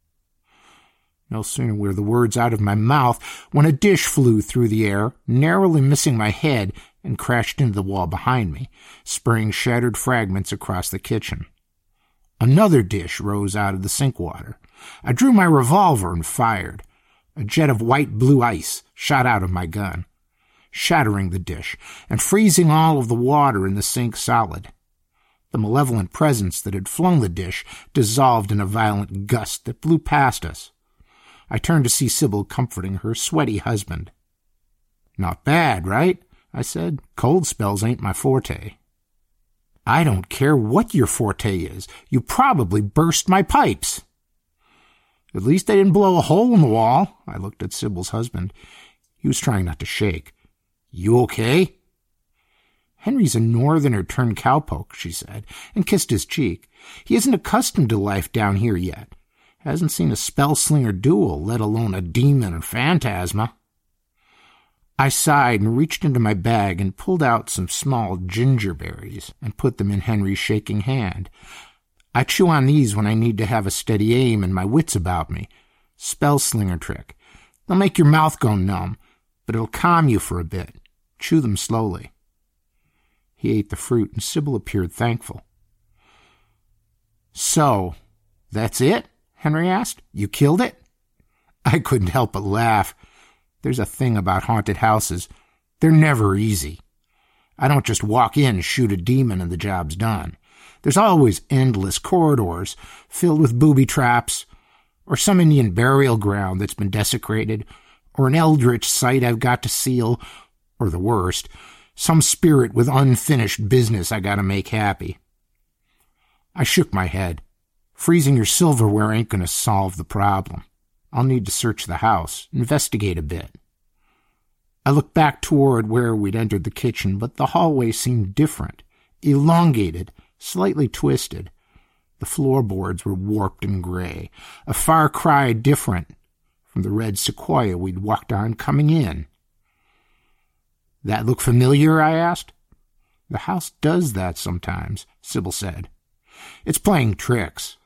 No sooner were the words out of my mouth when a dish flew through the air, narrowly missing my head, and crashed into the wall behind me, spraying shattered fragments across the kitchen. Another dish rose out of the sink water. I drew my revolver and fired. A jet of white-blue ice shot out of my gun, shattering the dish and freezing all of the water in the sink solid. The malevolent presence that had flung the dish dissolved in a violent gust that blew past us. I turned to see Sybil comforting her sweaty husband. "Not bad, right?" I said. "Cold spells ain't my forte." "I don't care what your forte is. You probably burst my pipes." "At least they didn't blow a hole in the wall." I looked at Sybil's husband. He was trying not to shake. "You okay?" "Henry's a northerner turned cowpoke," she said, and kissed his cheek. "He isn't accustomed to life down here yet. Hasn't seen a spell-slinger duel, let alone a demon or phantasma." I sighed and reached into my bag and pulled out some small gingerberries and put them in Henry's shaking hand. "I chew on these when I need to have a steady aim and my wits about me. Spell-slinger trick. They'll make your mouth go numb. but it'll calm you for a bit. Chew them slowly." He ate the fruit, and Sybil appeared thankful. "So, that's it?" Henry asked. "You killed it?" I couldn't help but laugh. There's a thing about haunted houses. They're never easy. I don't just walk in, shoot a demon, and the job's done. There's always endless corridors filled with booby traps, or some Indian burial ground that's been desecrated, or an eldritch site I've got to seal, or the worst, some spirit with unfinished business I gotta make happy. I shook my head. Freezing your silverware ain't gonna solve the problem. I'll need to search the house, investigate a bit. I looked back toward where we'd entered the kitchen, but the hallway seemed different, elongated, slightly twisted. The floorboards were warped and gray, a far cry different from the red sequoia we'd walked on coming in. "That look familiar?" I asked. "The house does that sometimes," Sybil said. "It's playing tricks."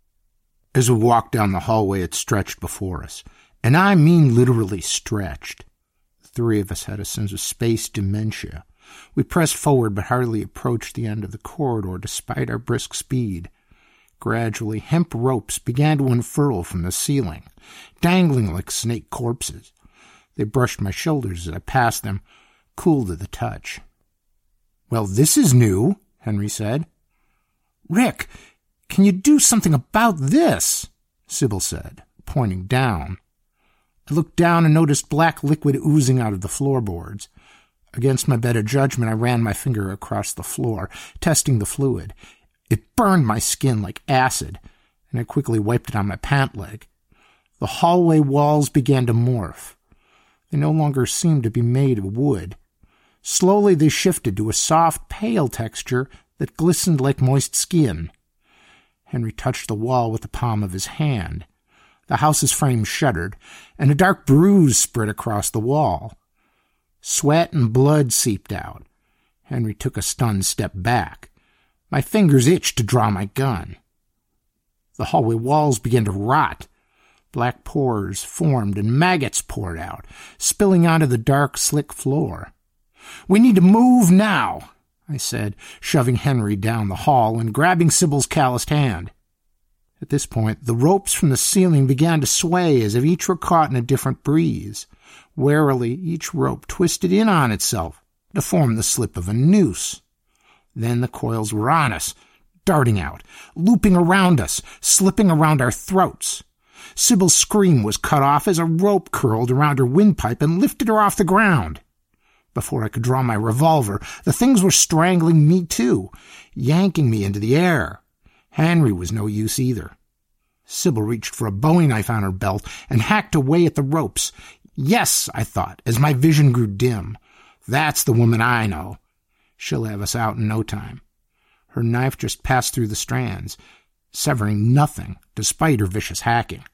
As we walked down the hallway, it stretched before us, and I mean literally stretched. The three of us had a sense of space dementia. We pressed forward but hardly approached the end of the corridor despite our brisk speed. Gradually, hemp ropes began to unfurl from the ceiling, dangling like snake corpses. They brushed my shoulders as I passed them, cool to the touch. "Well, this is new," Henry said. "Rick, can you do something about this?" Sybil said, pointing down. I looked down and noticed black liquid oozing out of the floorboards. Against my better judgment, I ran my finger across the floor, testing the fluid. It burned my skin like acid, and I quickly wiped it on my pant leg. The hallway walls began to morph. They no longer seemed to be made of wood. Slowly they shifted to a soft, pale texture that glistened like moist skin. Henry touched the wall with the palm of his hand. The house's frame shuddered, and a dark bruise spread across the wall. Sweat and blood seeped out. Henry took a stunned step back. My fingers itched to draw my gun. The hallway walls began to rot. Black pores formed and maggots poured out, spilling onto the dark, slick floor. "We need to move now," I said, shoving Henry down the hall and grabbing Sybil's calloused hand. At this point, the ropes from the ceiling began to sway as if each were caught in a different breeze. Warily, each rope twisted in on itself to form the slip of a noose. Then the coils were on us, darting out, looping around us, slipping around our throats. Sybil's scream was cut off as a rope curled around her windpipe and lifted her off the ground. Before I could draw my revolver, the things were strangling me too, yanking me into the air. Henry was no use either. Sybil reached for a bowie knife on her belt and hacked away at the ropes. Yes, I thought, as my vision grew dim. That's the woman I know. She'll have us out in no time. Her knife just passed through the strands, severing nothing, despite her vicious hacking.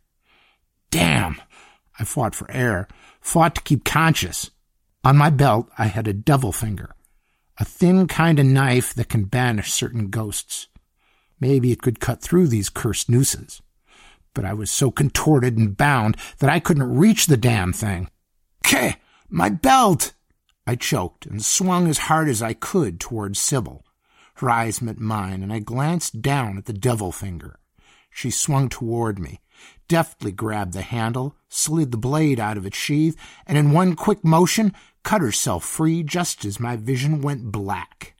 Damn! I fought for air, fought to keep conscious. On my belt, I had a devil finger, a thin kind of knife that can banish certain ghosts. Maybe it could cut through these cursed nooses. But I was so contorted and bound that I couldn't reach the damn thing. "Keh! My belt!" I choked and swung as hard as I could towards Sybil. Her eyes met mine, and I glanced down at the devil finger. She swung toward me, deftly grabbed the handle, slid the blade out of its sheath, and in one quick motion cut herself free just as my vision went black.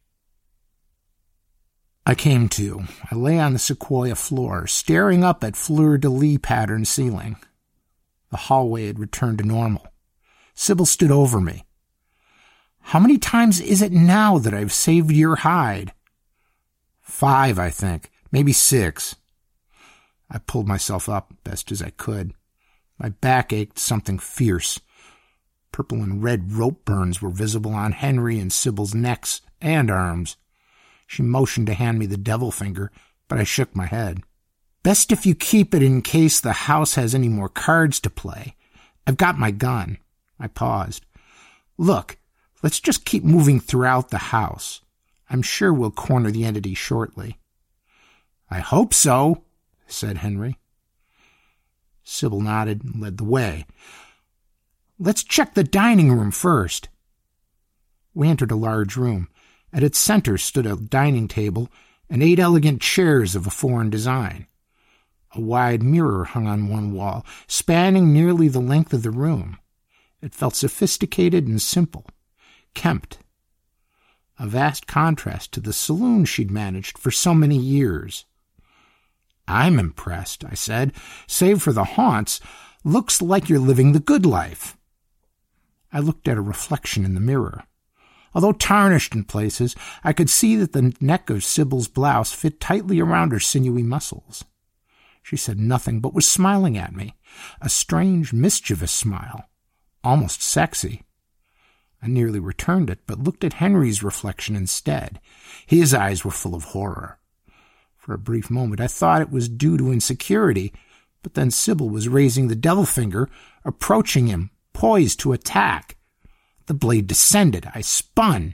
I came to. I lay on the sequoia floor, staring up at fleur-de-lis pattern ceiling. The hallway had returned to normal. Sybil stood over me. "How many times is it now that I've saved your hide?" 5, I think. Maybe 6. I pulled myself up best as I could. My back ached something fierce. Purple and red rope burns were visible on Henry and Sybil's necks and arms. She motioned to hand me the devil finger, but I shook my head. "Best if you keep it in case the house has any more cards to play. I've got my gun." I paused. "Look, let's just keep moving throughout the house. I'm sure we'll corner the entity shortly." "I hope so," said Henry. Sybil nodded and led the way. Let's check the dining room first. We entered a large room. At its center stood a dining table and 8 elegant chairs of a foreign design. A wide mirror hung on one wall, spanning nearly the length of the room. It felt sophisticated and simple, kempt. A vast contrast to the saloon she'd managed for so many years. I'm impressed, I said. Save for the haunts, looks like you're living the good life. I looked at a reflection in the mirror. Although tarnished in places, I could see that the neck of Sybil's blouse fit tightly around her sinewy muscles. She said nothing, but was smiling at me, a strange, mischievous smile, almost sexy. I nearly returned it, but looked at Henry's reflection instead. His eyes were full of horror. For a brief moment I thought it was due to insecurity, but then Sybil was raising the devil finger, approaching him, poised to attack. The blade descended. I spun.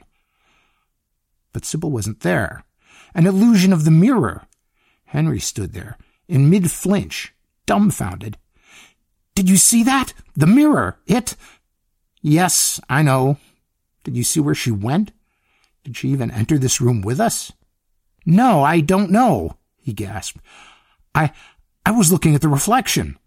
But Sybil wasn't there. An illusion of the mirror. Henry stood there, in mid-flinch, dumbfounded. Did you see that? The mirror. It... Yes, I know. Did you see where she went? Did she even enter this room with us? No, I don't know, he gasped. I was looking at the reflection.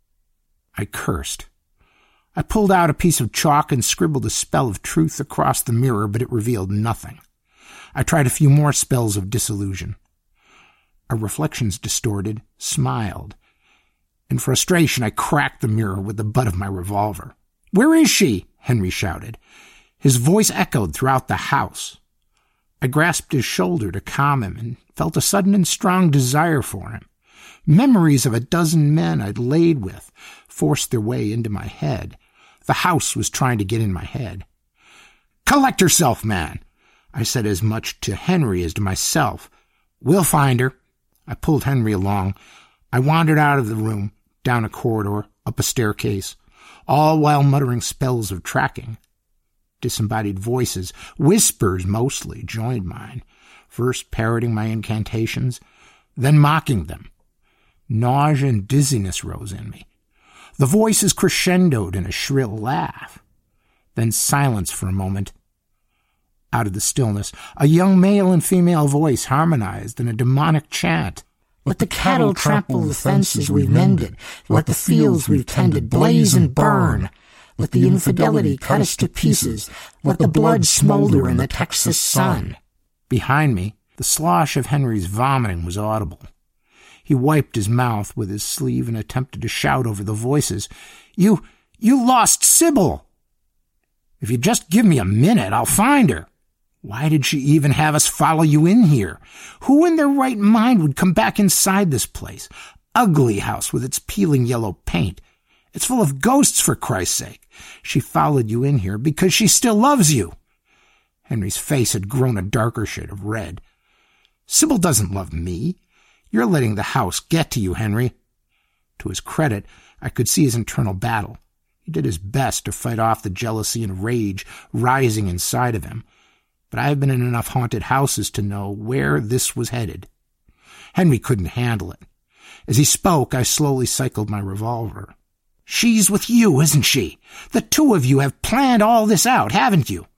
I cursed. I pulled out a piece of chalk and scribbled a spell of truth across the mirror, but it revealed nothing. I tried a few more spells of disillusion. Our reflections distorted, smiled. In frustration, I cracked the mirror with the butt of my revolver. Where is she? Henry shouted. His voice echoed throughout the house. I grasped his shoulder to calm him and felt a sudden and strong desire for him. Memories of a dozen men I'd laid with forced their way into my head. The house was trying to get in my head. Collect yourself, man. I said as much to Henry as to myself. We'll find her. I pulled Henry along. I wandered out of the room, down a corridor, up a staircase, all while muttering spells of tracking. Disembodied voices, whispers mostly, joined mine, first parroting my incantations, then mocking them. Nausea and dizziness rose in me. The voices crescendoed in a shrill laugh. Then silence for a moment. Out of the stillness, a young male and female voice harmonized in a demonic chant. Let the cattle trample the fences we've mended. Let the fields we've tended blaze and burn. Let the infidelity cut us to pieces. Let the blood smolder in the Texas sun. Behind me, the slosh of Henry's vomiting was audible. He wiped his mouth with his sleeve and attempted to shout over the voices. You lost Sybil! If you just give me a minute, I'll find her. Why did she even have us follow you in here? Who in their right mind would come back inside this place? Ugly house with its peeling yellow paint. It's full of ghosts, for Christ's sake. She followed you in here because she still loves you. Henry's face had grown a darker shade of red. Sybil doesn't love me. You're letting the house get to you, Henry. To his credit, I could see his internal battle. He did his best to fight off the jealousy and rage rising inside of him. But I have been in enough haunted houses to know where this was headed. Henry couldn't handle it. As he spoke, I slowly cycled my revolver. She's with you, isn't she? The two of you have planned all this out, haven't you?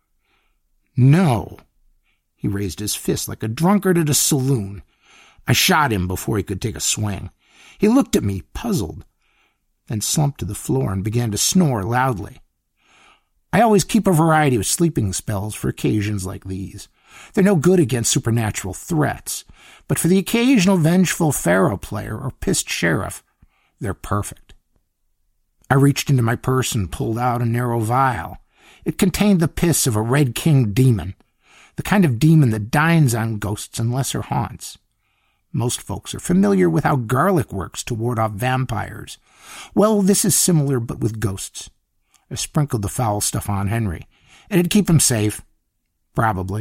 No. He raised his fist like a drunkard at a saloon. I shot him before he could take a swing. He looked at me, puzzled, then slumped to the floor and began to snore loudly. I always keep a variety of sleeping spells for occasions like these. They're no good against supernatural threats, but for the occasional vengeful faro player or pissed sheriff, they're perfect. I reached into my purse and pulled out a narrow vial. It contained the piss of a Red King demon, the kind of demon that dines on ghosts and lesser haunts. Most folks are familiar with how garlic works to ward off vampires. Well, this is similar, but with ghosts. I sprinkled the foul stuff on Henry. It'd keep him safe. Probably.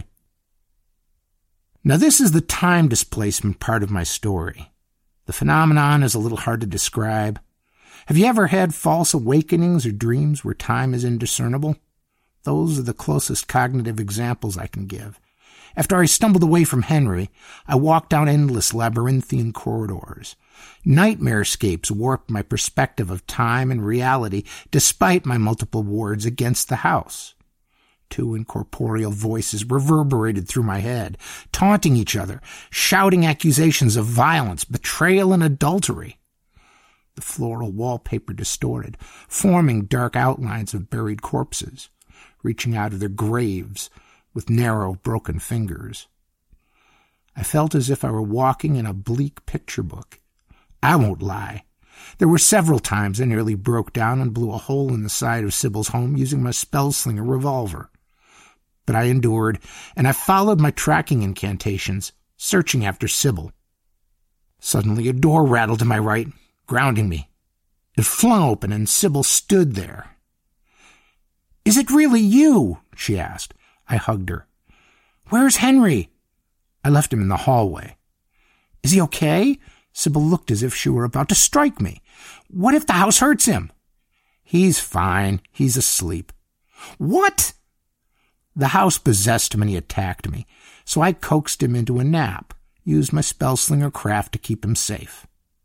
Now, this is the time displacement part of my story. The phenomenon is a little hard to describe. Have you ever had false awakenings or dreams where time is indiscernible? Those are the closest cognitive examples I can give. After I stumbled away from Henry, I walked down endless labyrinthian corridors. Nightmarescapes warped my perspective of time and reality despite my multiple wards against the house. Two incorporeal voices reverberated through my head, taunting each other, shouting accusations of violence, betrayal, and adultery. The floral wallpaper distorted, forming dark outlines of buried corpses, reaching out of their graves with narrow, broken fingers. I felt as if I were walking in a bleak picture book. I won't lie. There were several times I nearly broke down and blew a hole in the side of Sybil's home using my spellslinger revolver. But I endured, and I followed my tracking incantations, searching after Sybil. Suddenly a door rattled to my right, grounding me. It flung open, and Sybil stood there. "Is it really you?" she asked. I hugged her. "Where's Henry?" I left him in the hallway. "Is he okay?" Sybil looked as if she were about to strike me. "What if the house hurts him?" "He's fine. He's asleep." "What?" The house possessed him and he attacked me, so I coaxed him into a nap, used my spellslinger craft to keep him safe.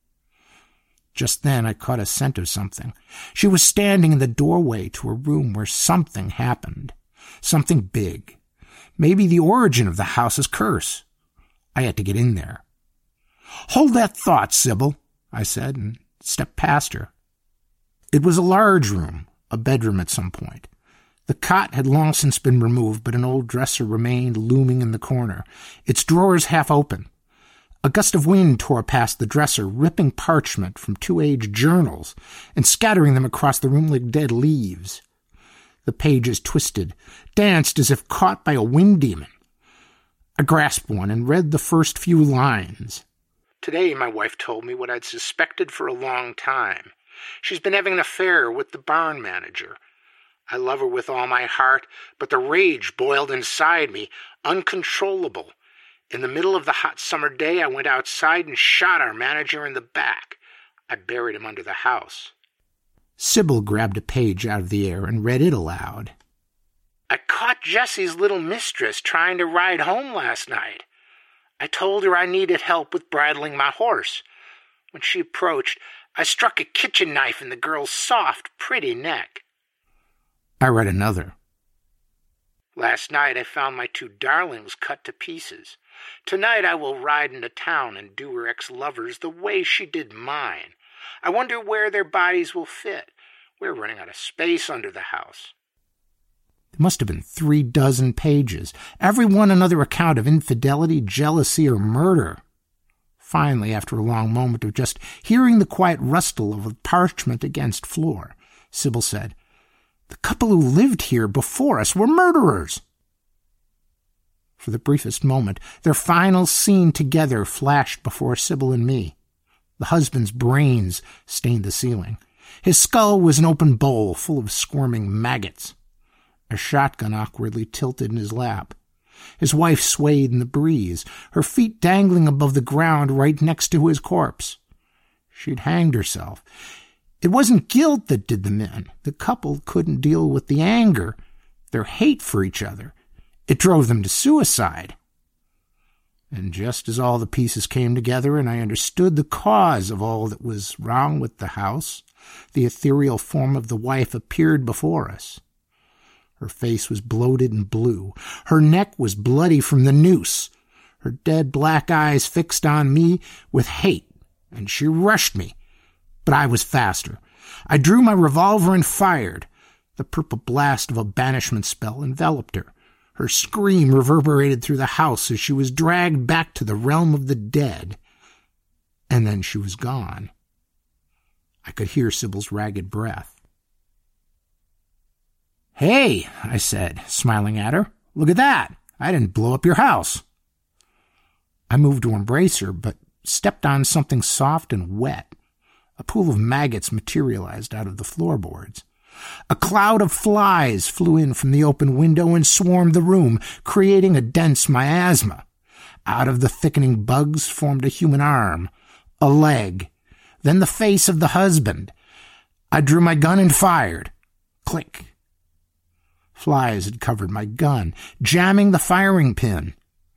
Just then I caught a scent of something. She was standing in the doorway to a room where something happened. Something big. Maybe the origin of the house's curse. I had to get in there. "Hold that thought, Sybil," I said, and stepped past her. It was a large room, a bedroom at some point. The cot had long since been removed, but an old dresser remained looming in the corner, its drawers half open. A gust of wind tore past the dresser, ripping parchment from 2 aged journals and scattering them across the room like dead leaves. The pages twisted, danced as if caught by a wind demon. I grasped one and read the first few lines. "Today my wife told me what I'd suspected for a long time. She's been having an affair with the barn manager. I love her with all my heart, but the rage boiled inside me, uncontrollable. In the middle of the hot summer day, I went outside and shot our manager in the back. I buried him under the house." Sybil grabbed a page out of the air and read it aloud. "I caught Jessie's little mistress trying to ride home last night. I told her I needed help with bridling my horse. When she approached, I struck a kitchen knife in the girl's soft, pretty neck." I read another. "Last night I found my 2 darlings cut to pieces. Tonight I will ride into town and do her ex-lovers the way she did mine. I wonder where their bodies will fit. We're running out of space under the house." There must have been 36 pages, every one another account of infidelity, jealousy, or murder. Finally, after a long moment of just hearing the quiet rustle of a parchment against floor, Sybil said, "The couple who lived here before us were murderers." For the briefest moment, their final scene together flashed before Sybil and me. The husband's brains stained the ceiling. His skull was an open bowl full of squirming maggots. A shotgun awkwardly tilted in his lap. His wife swayed in the breeze, her feet dangling above the ground right next to his corpse. She'd hanged herself. It wasn't guilt that did them in. The couple couldn't deal with the anger, their hate for each other. It drove them to suicide. And just as all the pieces came together and I understood the cause of all that was wrong with the house, the ethereal form of the wife appeared before us. Her face was bloated and blue. Her neck was bloody from the noose. Her dead black eyes fixed on me with hate, and she rushed me. But I was faster. I drew my revolver and fired. The purple blast of a banishment spell enveloped her. Her scream reverberated through the house as she was dragged back to the realm of the dead. And then she was gone. I could hear Sybil's ragged breath. "Hey," I said, smiling at her. "Look at that. I didn't blow up your house." I moved to embrace her, but stepped on something soft and wet. A pool of maggots materialized out of the floorboards. A cloud of flies flew in from the open window and swarmed the room, creating a dense miasma. Out of the thickening bugs formed a human arm, a leg, then the face of the husband. I drew my gun and fired. Click. Flies had covered my gun, jamming the firing pin.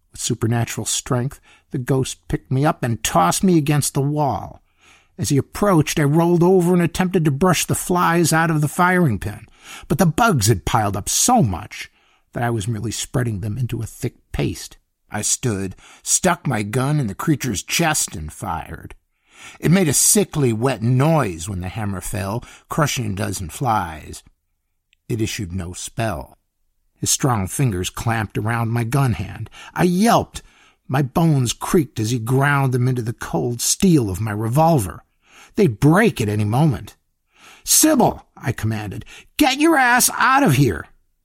With supernatural strength, the ghost picked me up and tossed me against the wall. As he approached, I rolled over and attempted to brush the flies out of the firing pin, but the bugs had piled up so much that I was merely spreading them into a thick paste. I stood, stuck my gun in the creature's chest, and fired. It made a sickly, wet noise when the hammer fell, crushing a dozen flies. It issued no spell. His strong fingers clamped around my gun hand. I yelped. My bones creaked as he ground them into the cold steel of my revolver. They'd break at any moment. "Sybil," I commanded, "get your ass out of here."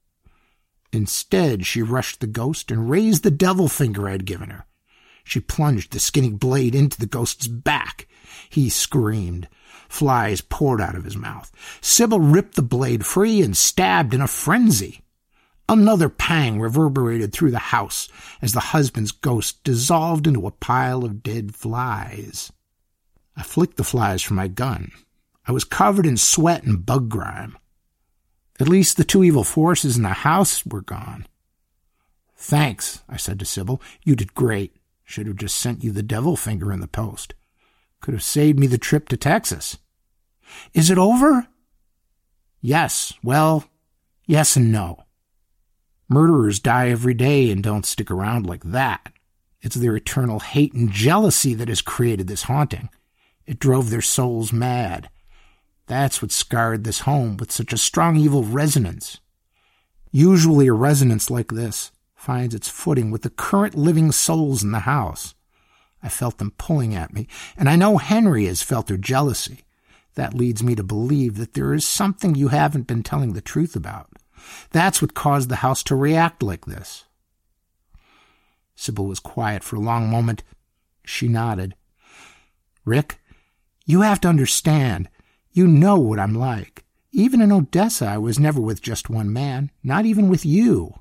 Instead, she rushed the ghost and raised the devil finger I'd given her. She plunged the skinny blade into the ghost's back. He screamed. Flies poured out of his mouth. Sybil ripped the blade free and stabbed in a frenzy. Another pang reverberated through the house as the husband's ghost dissolved into a pile of dead flies. I flicked the flies from my gun. I was covered in sweat and bug grime. At least the two evil forces in the house were gone. "Thanks," I said to Sybil. "You did great. Should have just sent you the devil finger in the post. Could have saved me the trip to Texas." "Is it over?" "Yes. Well, yes and no. Murderers die every day and don't stick around like that. It's their eternal hate and jealousy that has created this haunting. It drove their souls mad. That's what scarred this home with such a strong evil resonance. Usually a resonance like this finds its footing with the current living souls in the house. I felt them pulling at me, and I know Henry has felt their jealousy. That leads me to believe that there is something you haven't been telling the truth about. That's what caused the house to react like this." Sybil was quiet for a long moment. She nodded. "Rick, you have to understand. You know what I'm like. Even in Odessa, I was never with just one man, not even with you.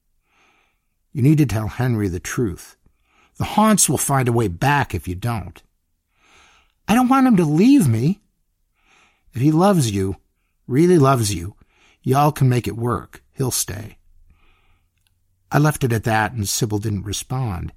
You need to tell Henry the truth. The haunts will find a way back if you don't." "I don't want him to leave me." "If he loves you, really loves you, y'all can make it work. He'll stay." I left it at that, and Sybil didn't respond.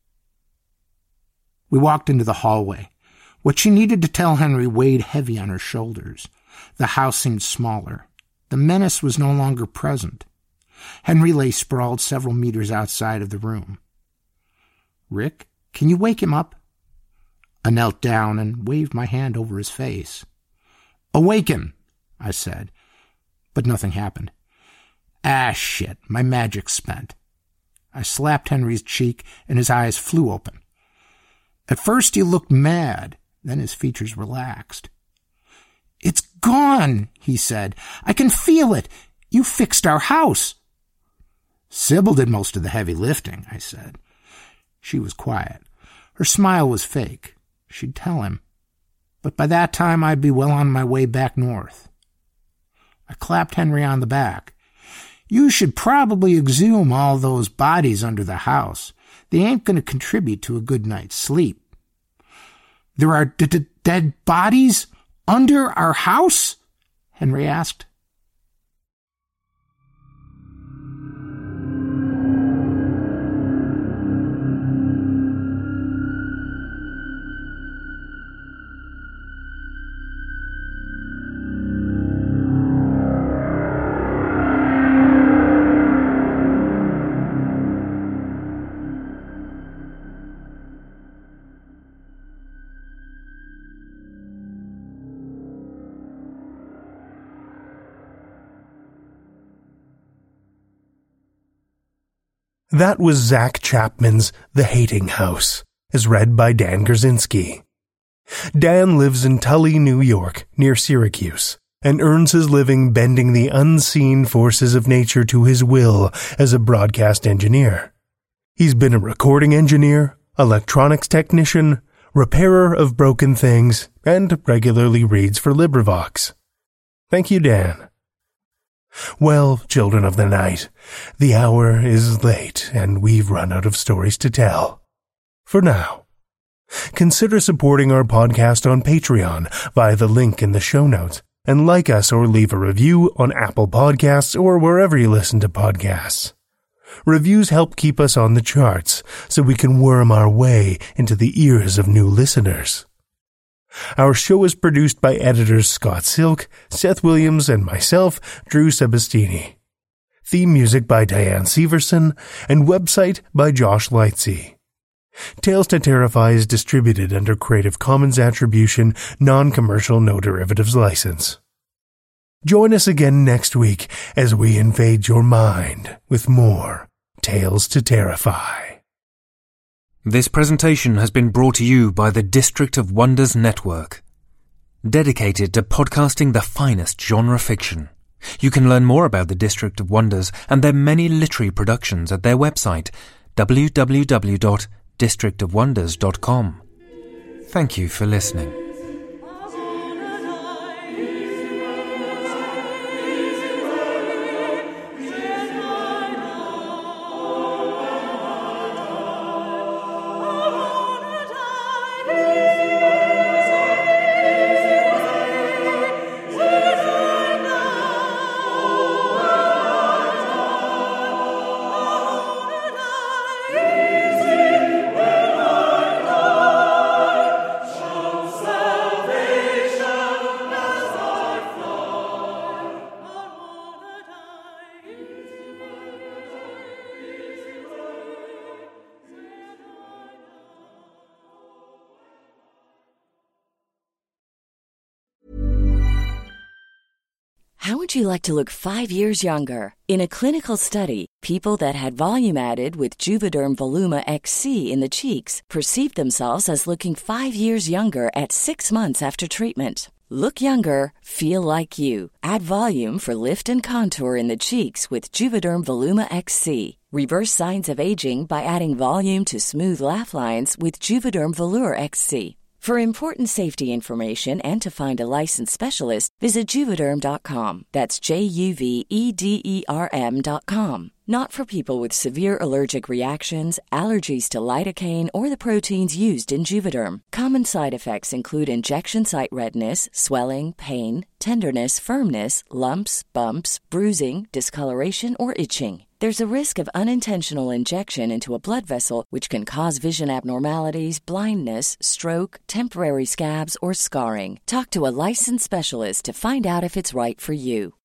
We walked into the hallway. What she needed to tell Henry weighed heavy on her shoulders. The house seemed smaller. The menace was no longer present. Henry lay sprawled several meters outside of the room. "Rick, can you wake him up?" I knelt down and waved my hand over his face. "Awaken," I said, but nothing happened. Shit, my magic's spent. I slapped Henry's cheek, and his eyes flew open. At first he looked mad, then his features relaxed. "It's gone," he said. "I can feel it. You fixed our house." "Sybil did most of the heavy lifting," I said. She was quiet. Her smile was fake. She'd tell him. But by that time I'd be well on my way back north. I clapped Henry on the back. "You should probably exhume all those bodies under the house. They ain't going to contribute to a good night's sleep." "There are dead bodies under our house?" Henry asked. That was Zach Chapman's The Hating House, as read by Dan Gerzinski. Dan lives in Tully, New York, near Syracuse, and earns his living bending the unseen forces of nature to his will as a broadcast engineer. He's been a recording engineer, electronics technician, repairer of broken things, and regularly reads for LibriVox. Thank you, Dan. Well, children of the night, the hour is late and we've run out of stories to tell. For now. Consider supporting our podcast on Patreon via the link in the show notes, and like us or leave a review on Apple Podcasts or wherever you listen to podcasts. Reviews help keep us on the charts so we can worm our way into the ears of new listeners. Our show is produced by editors Scott Silk, Seth Williams, and myself, Drew Sebastini. Theme music by Diane Severson, and website by Josh Lightsey. Tales to Terrify is distributed under Creative Commons Attribution, Non-Commercial No Derivatives License. Join us again next week as we invade your mind with more Tales to Terrify. This presentation has been brought to you by the District of Wonders Network, dedicated to podcasting the finest genre fiction. You can learn more about the District of Wonders and their many literary productions at their website, www.districtofwonders.com. Thank you for listening. How would you like to look 5 years younger? In a clinical study, people that had volume added with Juvederm Voluma XC in the cheeks perceived themselves as looking 5 years younger at 6 months after treatment. Look younger, feel like you. Add volume for lift and contour in the cheeks with Juvederm Voluma XC. Reverse signs of aging by adding volume to smooth laugh lines with Juvederm Volure XC. For important safety information and to find a licensed specialist, visit Juvederm.com. That's JUVEDERM.com. Not for people with severe allergic reactions, allergies to lidocaine, or the proteins used in Juvederm. Common side effects include injection site redness, swelling, pain, tenderness, firmness, lumps, bumps, bruising, discoloration, or itching. There's a risk of unintentional injection into a blood vessel, which can cause vision abnormalities, blindness, stroke, temporary scabs, or scarring. Talk to a licensed specialist to find out if it's right for you.